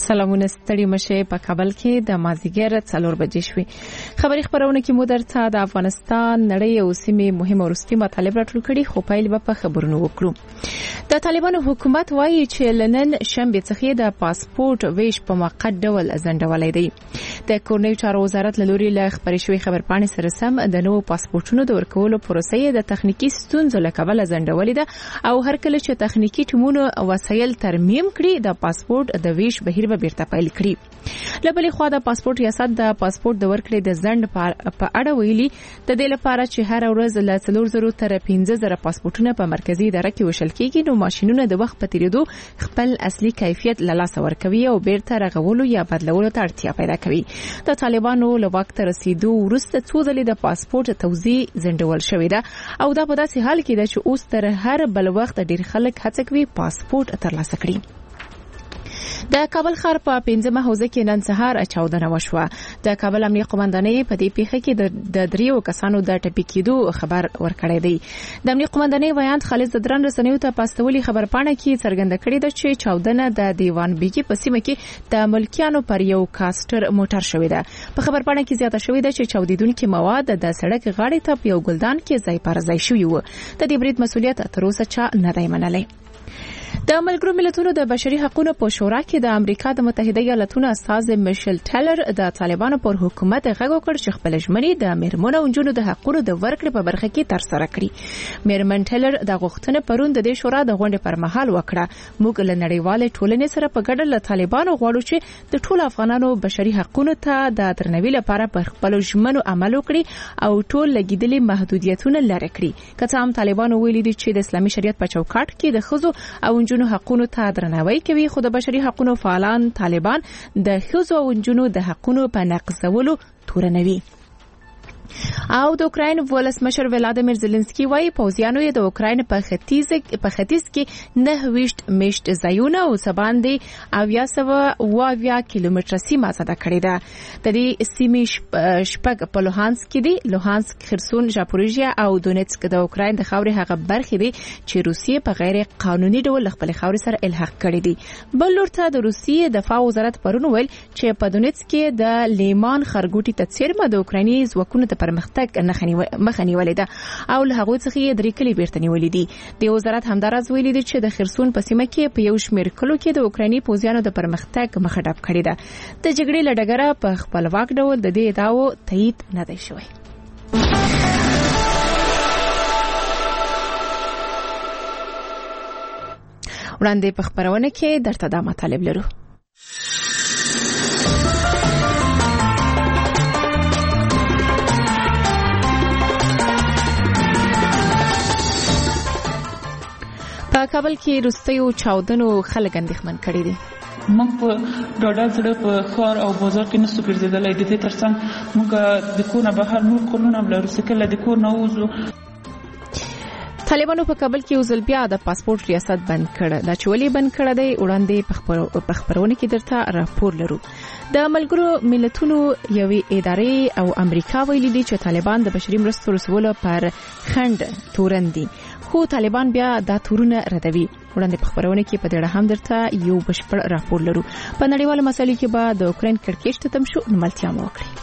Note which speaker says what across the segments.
Speaker 1: سلامونه ستړي مشه په کابل کې د مازیګر 4 بجې شوې. خبري خبرونه کې مو درته د افغانستان نړۍ او سیمې مهمه ورستي مطالب راټول کړي، خو پایل به په خبرونو وکړو. د طالبانو حکومت وایي چې لنن شنبه څخه د پاسپورت ویش په موقت ډول ځنډولای دی. د کورنۍ چارو وزارت له لوري له خبري شوې خبرپاڼې سره سم د نوو پاسپورتونو د ورکولو پروسې د تخنیکی ستونزو له کبله ځنډولې ده او هر کله چې تخنیکی ټیمونو وسایل ترمیم کړي د پاسپورت د ویش بهیر به بیرته پیل کړي. لبلې خوا د پاسپورت ریاست د پاسپورت د ورکړې د ځنډ په اړه ویلي د دې لپاره چې هر ورځ له 4000 تر 15000 پاسپورتونه په مرکزی اداره کې وشل کېږي، نو ماشينونه د وخت په تیریدو خپل اصلي کیفیت له لاسه ورکوي او بیرته رغولو یا بدلولو ته اړتیا پیدا کوي. د طالبانو له وخت رسیدو وروسته څو ځلې د پاسپورت توزیع ځنډول شوې ده او دا په داسې حال کې ده چې اوس تر هر بل وخت ډیر خلک هڅه کوي پاسپورت ترلاسه کړي. د کابل ښار په 15مه حوزه کې نن سهار چاودنه وشوه. د کابل امنیه قومندانۍ په دې پیښه کې د 3 کسانو د ټپي کېدو خبر ورکړی دی. د امنیه قومندانۍ ویاند خالد زدران رسنیو ته پاستولي خبرپاڼه کې څرګنده کړې ده چې چاودنه د دیوان بیګي په سیمه کې د ملکیانو پر یو کاستر موټر شوې ده. په خبرپاڼه کې زیاته شوې ده چې چاودیدونکو مواد د سړک غاړې ته په یو ګلدان کې ځای پر ځای شوی و. د دې برید مسؤلیت تر اوسه چا نه دی منلی. د ملګرو ملتونو د بشري حقوقو په شورا کې د امریکا د متحده ایالاتونو استاذ میشل ټیلر د طالبانو پر حکومت غږ وکړ چې خپل ژمنې د میرمنو او نجونو د حقوقو د ورکړې په برخه کې تر سره کړي. میرمن ټیلر د غوښتنې پرون د دې شورا د غونډې پر مهال وکړه. موږ له نړیوال ټولنې سره په ګډه له طالبانو غواړو چې د ټولو افغانانو بشري حقوقو ته د درناوي لپاره پر خپل ژمنو عمل وکړي او ټول لګیدلي محدودیتونه لرې کړي. که څه هم طالبانو ویلي دي چې د اسلامي شریعت په چوکاټ کې د ښځو او نجونو حقوقو ته درناوی کوي، خو د بشري حقوقو فعالان طالبان د ښځو او نجونو د حقوقو په نقضولو تورنوي. او د اوکراین ولسمشر ولادیمیر زيلنسکي وايي پوځیانو د اوکراین په ختیځ کې 9 میشت ځایونه او سباندې 920 کیلومتره سیمه آزاد کړې ده. د دې سیمې شپږ په لوهانسک کې دي. لوهانسک، خرسون، ژاپوریژیا او دونیتسک د اوکراین د خاورې هغه برخې دي چې روسیې په غیر قانوني ډول خپل خاورې سره الحاق کړې دي. بل لور ته د روسیې دفاع وزارت پرون ویل چې په دونیتسک کې د لیمان خرګوټي ته څیرمه د اوکرایني ځواکونو پرمختګ مخه نیولې ده او له هغه څخه یې 3 کلی بیرته نیولې دي. د وزارت همدارز ویلي دي چې د خرسون په سیمه کې په یو شمېر کلو کې د اوکرایني پوځیانو د پرمختګ مخه ډب کړې ده. د جګړې له ډګره په خپلواک ډول د دې ادعاو تایید نه دی شوی. وړاندې په خبرونه کې درته دا مطالب لرو. په کابل کې روستیو چاودنو خلک اندېښمن کړي دي.
Speaker 2: موږ په ډاډه زړه په ښار او بازار کې نسو ګرځېدلی. د دې ترڅنګ موږ د کور نه بهر نور کورونه هم لرو، چې کله د کور نه ووځو.
Speaker 1: طالبانو په کابل کې یو ځل بیا د پاسپورت ریاست بند کړ. دا چې ولې بند کړ دی وړاندې په خبرونه کې درته راپور لرو. د ملګرو ملتونو یوې ادارې او امریکا ویلي دي چې طالبان د بشري مرستو رسولو پر خنډ تورن دي، خو طالبان بیا دا تورونه ردوي. وړاندې په خبرونه کې په دې اړه هم درته یو بشپړ راپور لرو. په نړیوالو مسایلو کې به د اوکراین کړکېچ ته تم شو نملتیا مو وکړي.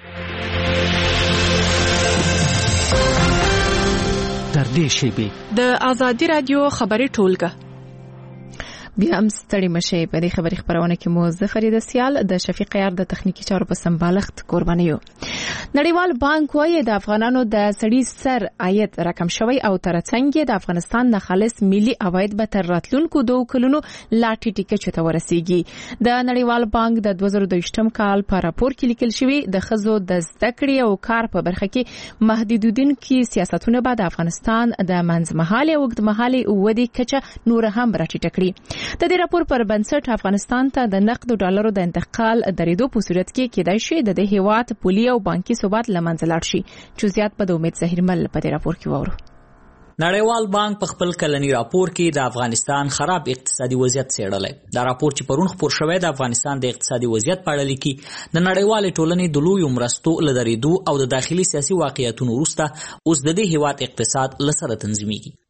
Speaker 3: در دې شیبه
Speaker 1: د ازادي رادیو خبري ټولګه بیا هم ستړي مشه. په دې خبري خبرونه کې مو ظفر دسیال د شفیق یار د تخنیکی چارو په سمبالښت قرباني یو. نړیوال بانک وايي د افغانانو د سړي سر عاید رقم شوی او ترڅنګ د افغانستان د خالص ملي عواید به تر راتلونکو 2 کلونو لا ټیټه چته ورسیږي. د نړیوال بانک د 2022م کال په راپور کې لیکل شوی د خزو د زده کړې او کار په برخه کې محدودیدونکو سیاستونه به د افغانستان د منځمهاله او اوږدمهاله ودې کچه نور هم راټیټه کړي. د دې راپور پر بنسټ افغانستان ته د نقد ډالرو د انتقال درېدو په صورت کې کېدای شي د دې هیواد پولي او بانکي ثبات لمنځه لاړ شي. جزئیات په د امید ظهیرمل په دې راپور کې وورو.
Speaker 4: نړیوال بانک په خپل کلنی راپور کې د افغانستان خراب اقتصادي وضعیت څېړلی. دا راپور چې پرون خپور شوی د افغانستان د اقتصادي وضعیت په اړه لیکي د نړیوالې ټولنې د لویو مرستو له درېدو او د داخلي سیاسي واقعیتونو وروسته اوس د دې هیواد اقتصاد له سره تنظیمېږي.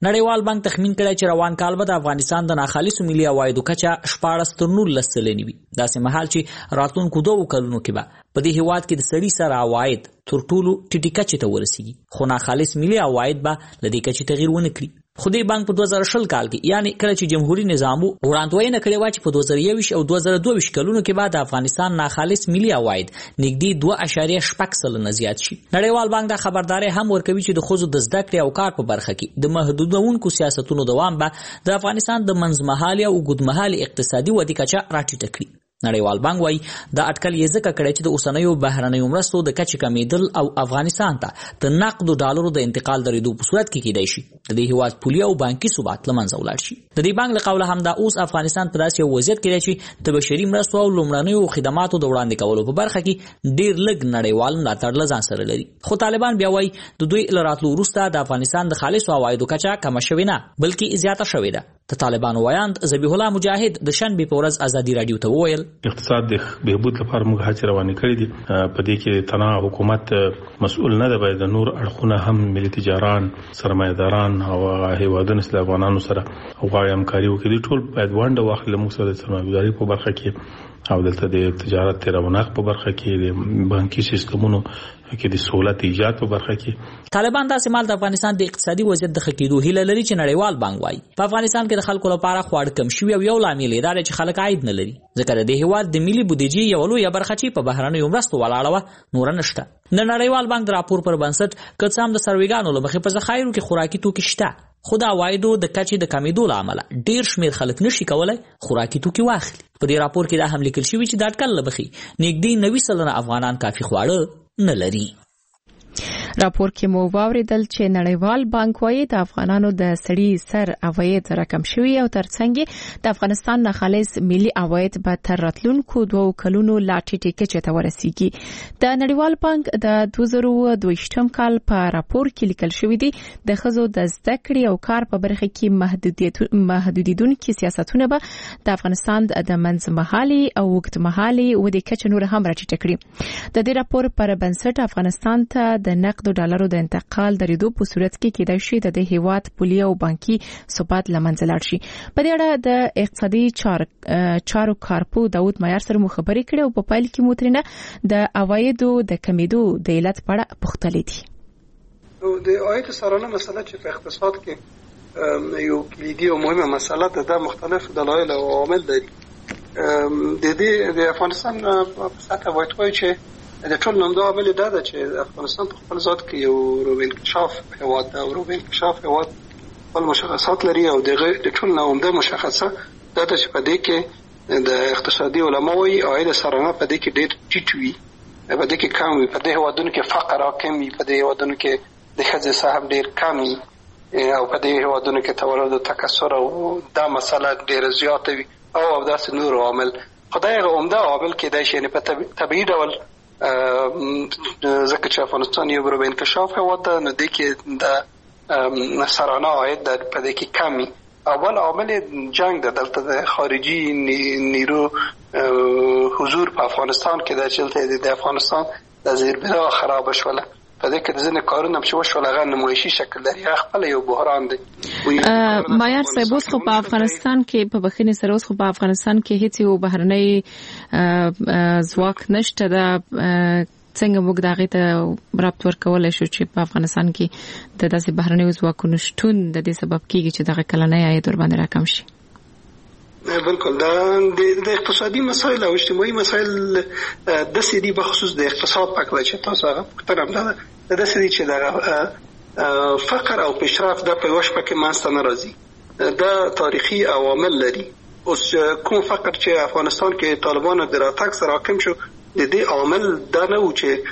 Speaker 4: نړیوال بانک تخمین کړی چې روان کال به د افغانستان د ناخالصو ملي عوایدو کچه 14.19 سلنه وي. داسې مهال چې راتلونکو 2 کلونو کې به په دې هیواد کې د سړي سره عواید تر ټولو ټیټه کچه ته ورسیږي، خو ناخالص ملي عواید به له دې کچې تغیر ونه کړي. خو دې بانک په 2020 کال کې یعنی کله چې جمهوریت نظام وړاندوینه کړې و چې په 2021 او 2022 کلونو کې بعد افغانستان ناخالص ملي عواید نږدې 2.8 سلنه زیات شي. نړیوال بانک دا خبرداري هم ورکوي چې د ښځو د زده کړې او کار په برخه کې د محدودونکو سیاستونو دوام به د افغانستان د منځمهالي او اوږدمهالي اقتصادي ودې کچه راټیټه کړي. نړیوال بانک وايي دا اټکل یې ځکه کړی چې د اوسنیو بهرنیو مرستو د کچې کمیدل او افغانستان ته د نقدو ډالرو د انتقال درېدو په صورت کې کېدای شي د دې هیواد پولي او بانکي ثبات له منځه ولاړ شي. د دې بانک له قوله هم دا اوس افغانستان په داسې یو وضعیت کې دی چې د بشري مرستو او لومړنیو خدماتو د وړاندې کولو په برخه کې ډېر لږ نړیوال ملاتړ له ځان سره لري. خو طالبان بیا وايي د دوی له راتلو وروسته د افغانستان د خالصو عوایدو کچه کمه شوې نه بلکې زیاته شوې ده. د طالبانو وایاند ذبیح الله مجاهد د شنبې په ورځ ازادي رادیو ته وویل
Speaker 5: اقتصاد د بهبود لپاره موږ هڅې روانې کړې دي. په دې کې تنها حکومت مسؤل نه ده، باید د نور اړخونه هم ملي تجاران، سرمایه‌داران او هیوادونو سره افغانانو سره غواړي همکاري وکړي. ټول باید ونډه واخلي موږ سره د سرمایه‌داري په برخه کې او دلته د تجارت رونق په برخه کې د بانکي سیستمونو کې د سہولت ایجاد په برخه کې.
Speaker 4: طالبان دا سمال د افغانستان د اقتصادي وضعیت د ښه کېدو هیله لري چې نړیوال بانک وايي په افغانستان کې د خلکو لپاره خواړه کم شوي او یو لامل یې دا دی چې خلک عاید نه لري، ځکه د هیواد د ملي بودیجې یو لویه برخه چې په بهرنیو مرستو ولاړه وه نوره نشته. د نړیوال بانک د راپور پر بنسټ که څه هم د سرویګانو له مخې په ذخایرو کې خوراکي توکي شته، خو د عوایدو د کچې د کمیدو له امله ډېر شمېر خلک نشي کولی خوراکي توکي واخلي. په دې راپور کې دا هم لیکل شوي چې د اټکل له مخې نږدې 90% افغانان کافي خواړه نه لري.
Speaker 1: راپور کې مو واوریدل چې نړیوال بانک وايي د افغانانو د سړي سر عواید راکم شوي او ترڅنګ د افغانستان ناخالص ملي عواید به تر راتلونکو 2 کلونو لا ټیټې کچې ته ورسیږي. د نړیوال بانک د 2022 کال په راپور کې لیکل شوی دی د ښځو د زده کړې او کار په برخه کې محدودیدونکي سیاستونه به د افغانستان د منځمهالي او اوږدمهالي ودې کچه نور هم راټیټه کړي. د دې راپور پر بنسټ افغانستان ته د نقد ډالرو د انتقال درېدو په صورت کې کېدای شي د هیواد پولي او بانکي ثبات له منځه لاړ شي. په دې اړه د اقتصادي چارو کارپو داود معیار سره مو خبرې کړې او په پایل کې مو ترېنه د عوایدو د کمیدو د علت په اړه پوښتلې دي.
Speaker 6: د عاید سرانه مسله چې په اقتصاد کې یو کلیدي او مهمه مسله ده، د مختلف دلایل او عوامل لري. د افغانستان په سطح باید وایي چې د ټول نومده عامل دا ده چې افغانستان په خپل ذات کې یو روبه انکشاف هیواد ده او روبه انکشاف هیواد خپل مشخصات لري او د ټول نومده مشخصه دا ده چې په دې کې د اقتصادي علما وايي عاید سرانه په دې کې ډېر ټیټ وي، په دې کې کم وي، په دې هیوادونو کې فقر حاکم وي، په دې هیوادونو کې د ښځې سهم ډېر کم وي او په دې هیوادونو کې تولد او تکثر او دا مسله ډېره زیاته وي او داسې نور عوامل. خدای هغه عمده عامل کېدای شي په طبیعي ډول ځکه چې افغانستان یو روبه انکشاف هیواد ده نو دې کې د سرانه عاید په دې کې کمی. اول عامل جنگ ده، دلته د خارجي نیرو حضور په افغانستان کې د چلته د افغانستان د زیربنا خراب شوله په دې کې د ځینې کارونه هم چې وشول هغه نمایشي شکل لري، خپل یو بحران دی.
Speaker 1: معیار صاحب اوس خو په افغانستان کې په بخښنې سره اوس خو په افغانستان کې هیڅ یو بهرنی ځواک نشته ده، څنګه موږ دغه ته رابط ورکولای شو چې په افغانستان کې د داسې بهرنیو ځواکونو شتون د دې سبب کیږي چې دغه کلنۍ عاید ور باندې راکم شي؟
Speaker 6: بالکل د اقتصادي مسایل او اجتماعي مسایل د سړي بخصوص د اقتصاد په اړه چې تاسو هغه پوښتنه ده د سړي چې د فقر او پیشرفت د په وشپه کې مانسته ناراضي د تاریخي عوامل لري. اوس کوم فقر چې افغانستان کې طالبانو د راتګ سره حاکم شو د دې عامل دا نه و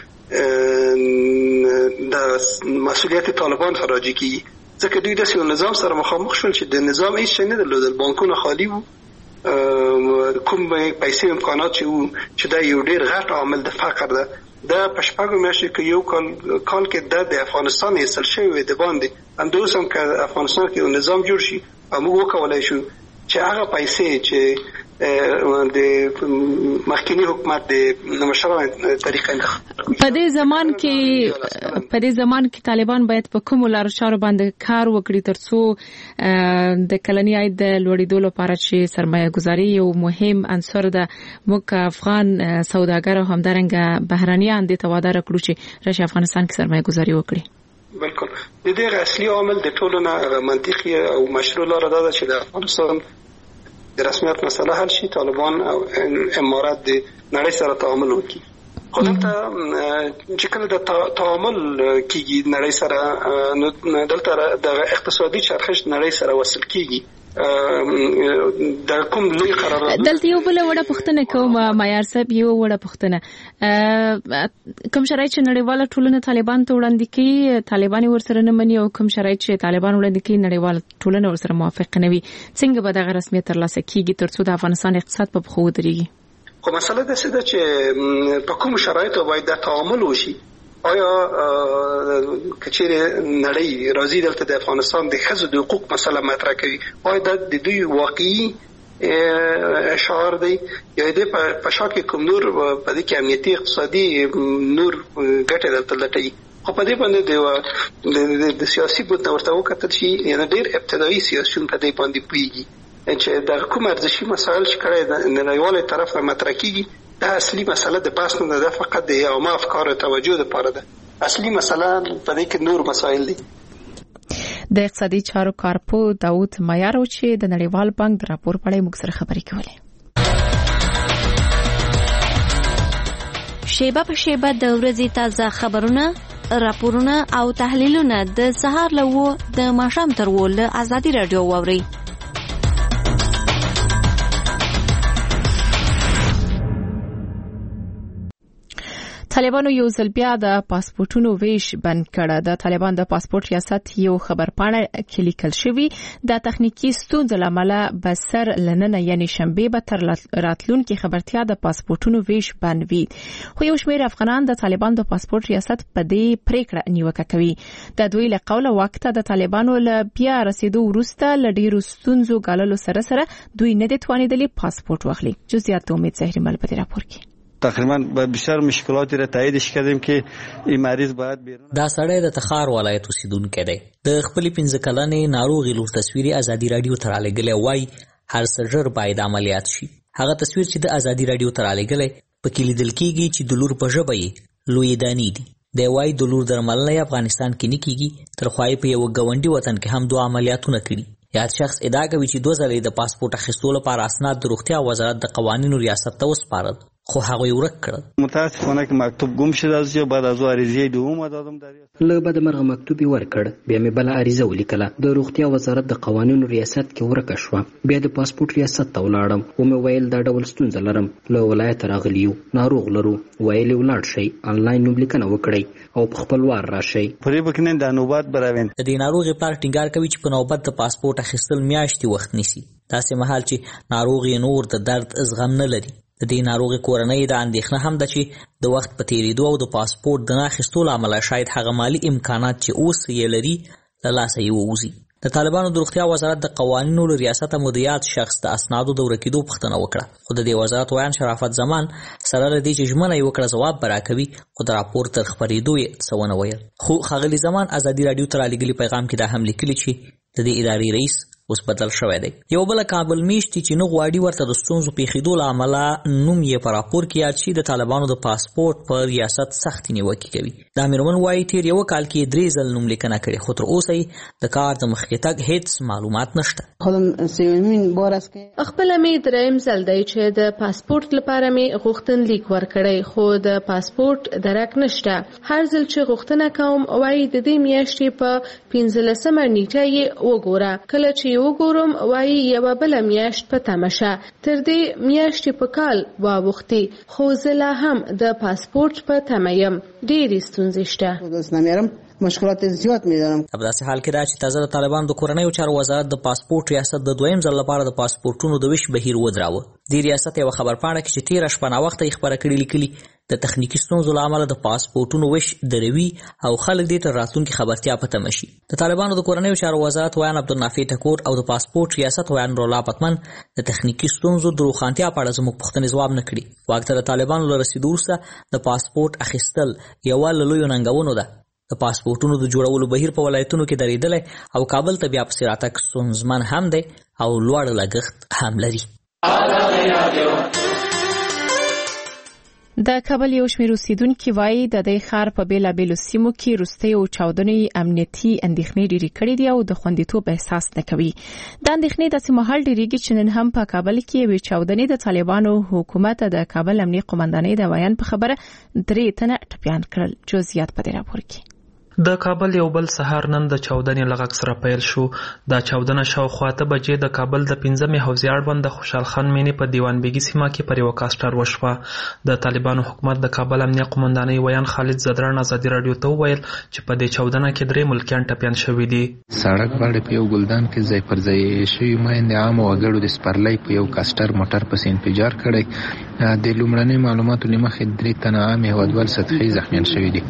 Speaker 6: چې د مسؤلیت طالبان راځي کی، ځکه دوی د یو نظام سره مخامخ شول چې د نظام هیڅ نه درلودل، بانکونه خالی وو، کوم پیسې امکانات چې دا یو ډیر غټ عامل د فقر ده. دا په شپږو میاشتو کې یو کال کې د افغانستان ایستل شوی د باندې همدوس هم که افغانستان کې یو نظام جوړ شي او موږ وکولای شو چې هغه پیسې چې د مخکنی حکومت د مشروع طریقې
Speaker 1: په دې زمان کې طالبان باید په کوم لار چارو باندې کار وکړي ترڅو د کلنی عاید د لوړېدو لپاره چې سرمایه گذاري یو مهم عنصر ده موږ افغان سوداګر او همدارنګه بهرانيان د توادر کړو چې راشي افغانستان کې سرمایه گذاري وکړي.
Speaker 6: بالکل د دې اصلي عامل د ټولو نه منطقي او مشروع لار ده چې د افغانستان د رسمیت مسله حل شي، طالبان او امارات د نړۍ سره تعامل وکړي. خو دلته چې کله د تعامل کیږي نړۍ سره، نو دلته د اقتصادي چرخش نړۍ سره وصل کیږي. د کوم لوی قرارداد
Speaker 1: دلته یو بل وړه پښتنه کوم معیار صاحب، یو وړه پښتنه کوم شرایط چې نړیواله ټولنه طالبان ته وړاندې کوي طالبان ورسره نه مني، او کوم شرایط چې طالبان وړاندې کوي نړیواله ټولنه ورسره موافق نه وي، څنګه به دغه رسمیت ترلاسه کیږي ترڅو د افغانستان اقتصاد په پښو ودرېږي؟
Speaker 6: خو مسله ده چې په کوم شرایطو باید د تعامل وشي. آیا کچېره نړۍ راځي دلته د افغانستان د ښځو د حقوق مسله مطرح کوي، آیا د دوی واقعي شعار دی یا د په شاکه کوم نور په دې کې امنیتي اقتصادي نور ګټه دلته لټي؟ خو په دې باندې د سیاسي بوت ورته وکتل شي، یعنی ډېر ابتدایي سیاسيون په دې باندې پويږي چې د کوم ارزشي مسایل چې کړه د نړیوالو طرف نه مطرح کیږي. دا اصلي مسله د بحث نه ده، فقط د عامه افکارو توجه لپاره ده. اصلي مسله په دې کې نور مسایل دي.
Speaker 1: د اقتصادي چارو کارپو داوود مایارو چې د نړیوال بانک د راپور په اړه موږ سره خبرې کولې.
Speaker 7: شیبه په شیبه د ورځې تازه خبرونه، راپورونه او تحلیلونه د سهار له و د ماښام تر و له ازادي رادیو واوري.
Speaker 1: طالبانو یو ځل بیا د پاسپورتونو ویش بند کړه. د طالبان د پاسپورت ریاست یو خبرپاڼه کې لیکل شوی د تخنیکی ستونزو لامل به سر لننه یعنی شنبه به تر راتلونکي خبرتیا د پاسپورتونو ویش بند وي. خو یو شمېر افغانان د طالبان د پاسپورت ریاست په دې پریکړه نیوکه کوي. د دوی له قوله وخت د طالبانو له بیا رسیدو وروسته له ډیرو ستونزو غاللو سره دوی نه د توانیدلې پاسپورت واخلي. جزئیات امید زهری مل په راپور کې
Speaker 8: تقریبا بسیار مشکلاتی را تاییدش کردیم که این مریض باید بیرون.
Speaker 4: دا سړی د تخار ولایت اوسیدونکی دی. د خپل 15 کلنې ناروغي لور تصویري ازادي رادیو ته رالیږلی وای هر څه ژر باید عملیات شي. هغه تصویر چې د ازادي رادیو ته رالیږلی پکې لیدل کېږي چې د لور په ژبه یې لوی دانی دي. دی وای د لور درملنه افغانستان کې نه کېږي، تر خو یې په یو ګاونډي وطن کې هم 2 عملیاتونه کړي. یاد شخص ادعا کوي چې 2 ځله د پاسپورت اخیستلو لپاره اسناد د روغتیا وزارت د قوانینو ریاست ته وسپارل، خو هغه یې ورک کړل.
Speaker 8: متاسفانه که مکتوب گم شد از یا بعد از عریضه دوم دادم دریافت
Speaker 9: له بعد مرغه مکتوب ورکړ، بیا مې بل عریضه ولیکله، د روغتیا وزارت د قوانینو ریاست کې ورکه شو، بیا د پاسپورت ریاست ته ولاړم او مې ویل دا ډول ستونزه لرم، له ولایت راغلیو، ناروغ لرو، ویل ولاړ شي، انلاین نوملیکنه وکړئ او په خپل وار راشي.
Speaker 8: پرې بکنه د نوبات براوین.
Speaker 4: د دې ناروغي پلار ټینګار کوي چې په نوبت د پاسپورت اخیستل میاشتې وخت نیسي. داسې مهال چې ناروغي نور د درد زغم نه لري. د دې ناروغي کورنۍ د اندېښنه هم ده چې د وخت په تیریدو او د پاسپورت د نه اخیستلو عمله شاید هغه مالی امکانات چې اوس یې لري له لاسه یې ووځي. د طالبانو د روغتیا وزارت د قوانینو له ریاست مدیریت شخص د اسنادو د ورکېدو پوښتنه وکړه، خو د دې وزارت ویان شرافت زمان سره له دې چې ژمنه یې وکړه ځواب به راکوي، خو د راپور تر خپرېدو یې څه ونه ویل. خو ښاغلي زمان ازادي راډیو ته رالیږلي پیغام کې دا هم لیکلي چې د دې ادارې رئیس اوس بدل شوی دی. یو بل کابل میشتي چې نه غواړي ورته د ستونزو پیښېدو له امله نوم یې په راپور کې یاد شي، د طالبانو د پاسپورت پر ریاست سختې نیوکې کوي. دا میرمن وایي تیر یو کال کې 3 ځل نوملیکنه کړې، خو تر اوسه یې د کار د مخکې تګ هیڅ معلومات نشته.
Speaker 10: خپله مې 3م ځل دی چې د پاسپورت لپاره مې غوښتنلیک ورکړی، خو د پاسپورت درک نشته. هر ځل چې غوښتنه کوم وایي د دې میاشتې په 15مه نیټه یې وګوره، کله چې وګورم وایي یوه بله میاشت په تمه شه، تر دې میاشتې په کال واوښتې، خو زه لا هم د پاسپورت په تمه یم. ډېرې ستونزې شته.
Speaker 11: مشکلات زیات می‌دارم.
Speaker 4: په داسې حال کې دا چې تازه د طالبانو د کورنیو چارو وزارت د پاسپورت ریاست د 2م ځل لپاره د پاسپورتونو د ویش بهیر ودراوه. د ریاست یو خبرپاڼه کې چې 13 شپه نا وخت یې خبره کړې لیکلي د تخنیکی ستونزو له امله د پاسپورتونو ویش دروي او خلک دې تر راتلونکي خبرتیا په تمه شي. د طالبانو د کورنیو چارو وزارت ویان عبدالنافع ټکور او د پاسپورت ریاست ویان رولا پتمن د تخنیکی ستونزو د روښانتیا په اړه زموږ پوښتنې ځواب نه کړي. واک ته د طالبانو له رسیدو وروسته د پاسپورت اخیستل یوه له لویو ننګونو ده. د پاسپورتونو د جوړولو بهیر په ولایتونو کې درېدلی او کابل ته بیا پسې راتګ ستونزمن هم دی او لوړ لګښت هم لري.
Speaker 1: د کابل یو شمېر اوسیدونکي وایي د دې ښار په بیلابېلو سیمو کې وروستیو چاودنې امنیتي اندېښنې ډېرې کړې دي او د خوندیتوب احساس نه کوي. دا اندېښنې داسې مهال ډېرېږي چې نن هم په کابل کې یوې چاودنې د طالبانو حکومت د کابل امنیه قومندانۍ د ویان په خبره 3 تنه ټپیان کړل. جزئیات په دې راپور کې.
Speaker 12: د کابل یو بل سهار نن د چاودنې له غږ سره پیل شو. دا چاودنه شاوخوا 8 بجې د کابل د 5مې حوزې اړوند د خوشحال خان مینې په دیوان بیګي سیمه کې پر یو کاسټر وشوه. د طالبانو حکومت د کابل امنیه قومندانۍ ویان خالد زدران ازادي رادیو ته وویل چې په دې چاودنه کې 3 ملکیان ټپیان شوي دي.
Speaker 13: سړک باندې په یو ګلدان کې ځای پر ځای شوي میندې عام وګړو د سپرلۍ په یو کاسټر موټر پسې انفجار کړی. د لومړنۍ معلوماتو مخې 3 تنه عام هیوادوال سطحي زخمیان شوي دي.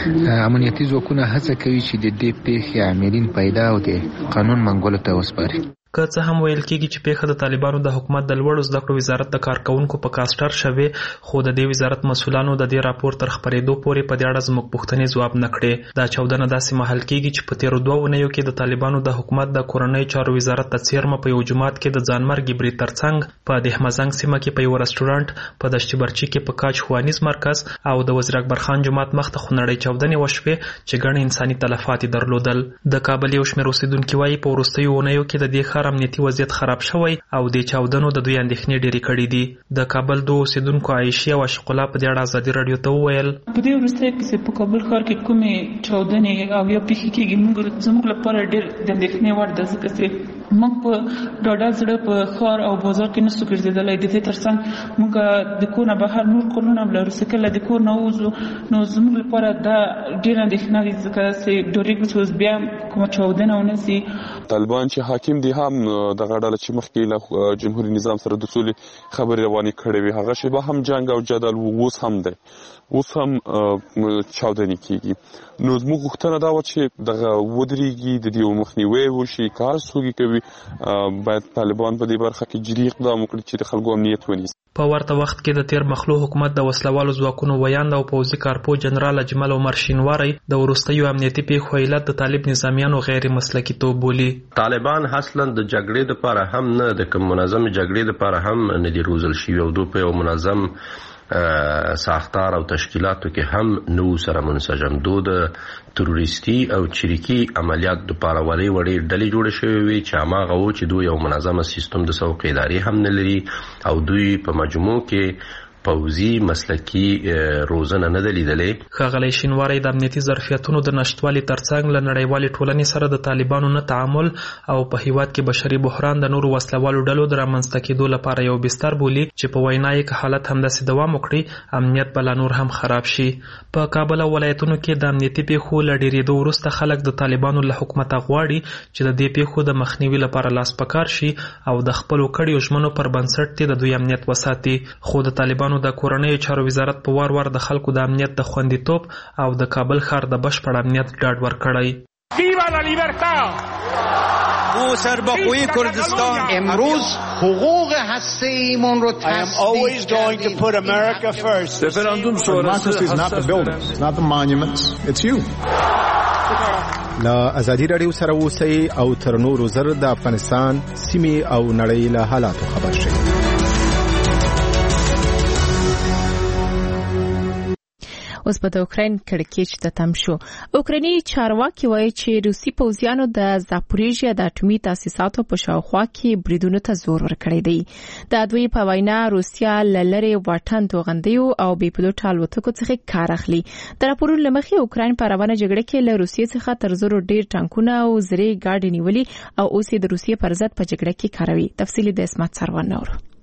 Speaker 13: امنیتي ځواکونه هڅه کوي چې د دې پیښې عاملین پیدا او د قانون منګولو ته وسپاري.
Speaker 12: که څه هم ویل کېږي چې پیښه د طالبانو د حکومت د لوړو زده کړو وزارت د کارکونکو په کاسټر شوې، خو د دې وزارت مسؤلانو د دې راپور تر خپرېدو پورې په دې اړه زموږ پوښتنې ځواب نه کړې. دا چاودنه داسې مهال کېږي چې په تیرو 2 اونیو کې د طالبانو د حکومت د کورنیو چارو وزارت د څیرمه په یو جماعت کې د ځانمرګي برید ترڅنګ په دهمزنګ سیمه کې په یو رستورانت، په دشت برچي کې په کاج خوانیز مرکز او د وزیر اکبر خان جماعت مخ ته خونړۍ چاودنې وشوې چې ګڼ انساني تلفات درلودل. د کابل یو شمېر اوسیدونکي وایي په وروستیو اونیو کې د دې ښار امنیتي وضعیت خراب شوی او د چاودنو د دوی اندېښنې ډېرې کړې دي. د کابل 2 اوسیدونکو عایشې او عاشق الله په دې اړه ازادي رادیو ته وویل
Speaker 2: په دې وروستیو کې چې په کابل ښار کې کومې چاودنې او یا پیښې کېږي زموږ لپاره ډېر د اندېښنې وړ ده، ځکه چې موږ په ډاډه زړه په ښار او بازار کې نشو ګرځېدلی. د دې ترڅنګ موږ د کور نه بهر نور کارونه هم لرو، چې کله د کور نه ووځو نو زموږ لپاره دا ډېره اندېښنه وي، ځکه چې ډارېږو چې اوس بیا کومه چاودنه ونه سي.
Speaker 14: طالبان چې حاکم دي هم دغه ډله چې مخکې له جمهوریت نظام سره د سولې خبرې روانې کړې وي، هغه شیبه هم جنگ او جدل اوس هم دی، اوس هم چاودنې کېږي. نو زموږ غوښتنه دا وه چې دغه ودرېږي، د دې مخنیوی وشي. که هر څوک کوي باید طالبان په دې برخه کې جدي اقدام وکړي چې د خلکو امنیت ونیسي.
Speaker 12: په ورته وخت کې د تیر مخلوع حکومت د وسلوالو ځواکونو ویاند او پوځي کارپو جنرال اجمل عمر شینواری د وروستیو امنیتي پیښو علت د طالب نظامیانو غیر مسلکي توب بولي.
Speaker 15: طالبان اصلا د جګړې لپاره هم نه د کوم منظم جګړې لپاره هم نه دی روزل شوی او دوی په منظم ساختار او تشکیلاتو کې هم نو سره منسجم. دو د تروریستي او چریکي عملیات د پاراولي وړي ډلې جوړ شوې وي چې هغه و چې دوی یو منظم سیستم د سوق اداري هم نه لري او دوی په مجموع کې پوځي مسلکي روزنه نه لیدلې.
Speaker 12: ښاغلی شینواری د امنیتي ظرفیتونو د نشټوالي ترڅنګ له نړیوالې ټولنې سره د طالبانو نه تعامل او په هیواد کې بشري بحران د نورو وسلوالو ډلو د رامنځته کېدو لپاره یو بستر بولي چې په وینا یې که حالت همداسې دوام وکړي امنیت به لا نور هم خراب شي. په کابل او ولایتونو کې د امنیتي پیښو له ډېرېدو وروسته خلک د طالبانو له حکومته غواړي چې د دې پیښو د مخنیوي لپاره لاس په کار شي او د خپلو کړیو ژمنو پر بنسټ د دوی امنیت وساتي. خو د طالبانو د کورنیو چارو وزارت په وار د خلکو د امنیت د خوندیتوب او د کابل ښار د بشپړ امنیت ډاډ ورکړی.
Speaker 16: ویوا لا لیبرتا!
Speaker 17: او سربخویی کردستان امروز حقوق هسته‌ایمون رو
Speaker 16: تثبیت کردیم.
Speaker 18: Referendum sonrası is not the buildings, not the monuments, it's you. لا ازادي رادیو سره اوسئ او تر نورو زر د افغانستان سیمې او نړۍ له حالاتو خبر شئ.
Speaker 1: اوس په د اوکراین کړکېچ ته تم شو. اوکرایني چارواکي وایي چې روسي پوځیانو د زاپوریژیا د اټومي تاسیساتو په شاوخوا کې بریدونو ته زور ورکړی دی. د دوی په وینا روسیا له لرې واټن توغندیو او بې پیلوټه الوتکو څخه کار اخلي. د راپورونو له مخې اوکراین په روانه جګړه کې له روسیې څخه تر 100 ډېر ټانکونه او زرې ګاډي نیولي او اوس یې د روسیې پر ضد په جګړه کې کاروي. تفصیل د اسمت سروان نور.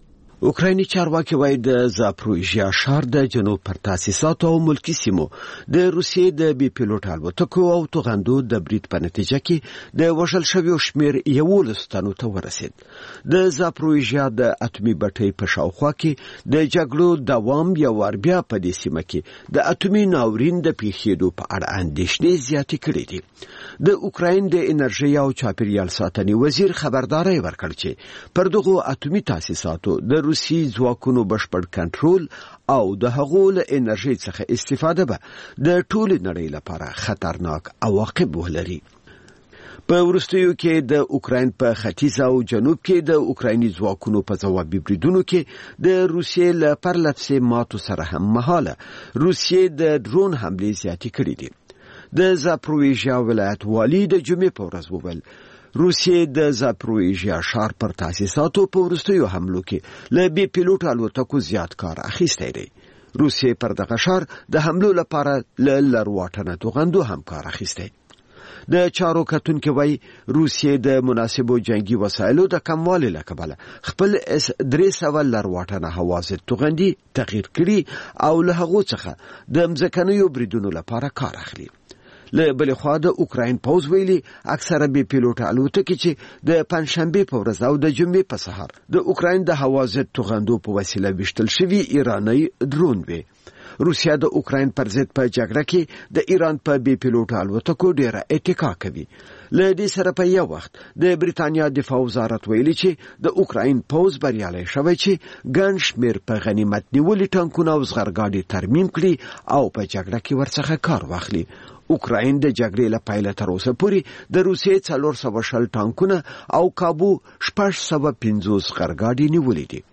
Speaker 19: اوکرایني چارواکي وایي د زاپروژیا ښار د جنوب پر تاسیساتو او ملکي سیمو د روسیې د بي پیلوټ الوتکو او توغندو د برید په نتیجه کې د وژل شویو شمېر 11 تنو ته ورسید. د زاپروژیا د اتومي بټۍ په شاوخوا کې د جګړو دوام یو وار بیا په دې سیمه کې د اتومي ناورین د پیښېدو په اړه اندېښنې زیاتې کړې دي. د اوکراین د انرژۍ او چاپیریال ساتنې وزیر خبرداری ورکړ چې پر دغو اتومي تاسیساتو د روسي ځواکونو بشپړ کنټرول او د هغو له انرژۍ څخه استفاده به د ټولې نړۍ لپاره خطرناک عواقب ولري. په وروستیو کې د اوکراین په ختیځ او جنوب کې د اوکرایني ځواکونو په ځوابي بریدونو کې د روسیې له پرلپسې ماتو سره هم مهاله روسیې د ډرون حملې زیاتې کړې دي. د زاپروژیا ولایت والی د جمعې په ورځ وویل روسیې د زاپروژیا ښار پر تاسیساتو په وروستیو حملو کې له بي پیلوټ الوتکو زیات کار اخیستی دی. روسیې پر دغه ښار د حملو لپاره له لرواټنه توغندو هم کار اخیستی. د چارو کتونکي وایي روسیې د مناسبو جنگي وسایلو د کموالي له کبله خپل 300 لرواټنه هوازد توغندي تغییر کړي او له هغو څخه د مځکنیو بریدونو لپاره کار اخلي. له بلې خوا د اوکراین پوځ ویلي اکثره بي پیلوټ الوتکې چې د پنځشنبې په ورځ او د جمعې په سهار د اوکراین د هوا ضد توغندو په وسیله ویشتل شوي ایراني ډرون وي. روسیا د اوکراین پر ضد په جګړه کې د ایران په بي پیلوټ الوتکو ډیره اتکا کوي. له دې سره په یو وخت د بریتانیا دفاع وزارت ویلي چې د اوکراین پوځ بریالی شوی چې ګڼ شمېر په غنیمت نیولي ټانکونه او زغرګاډي ترمیم کړي او په جګړه کې ورڅخه کار واخلي. اوکراین د جګړې له پیله تر اوسه پورې د روسیې 460 ټانکونه او کابو 650 زغرګاډي نیولي دي.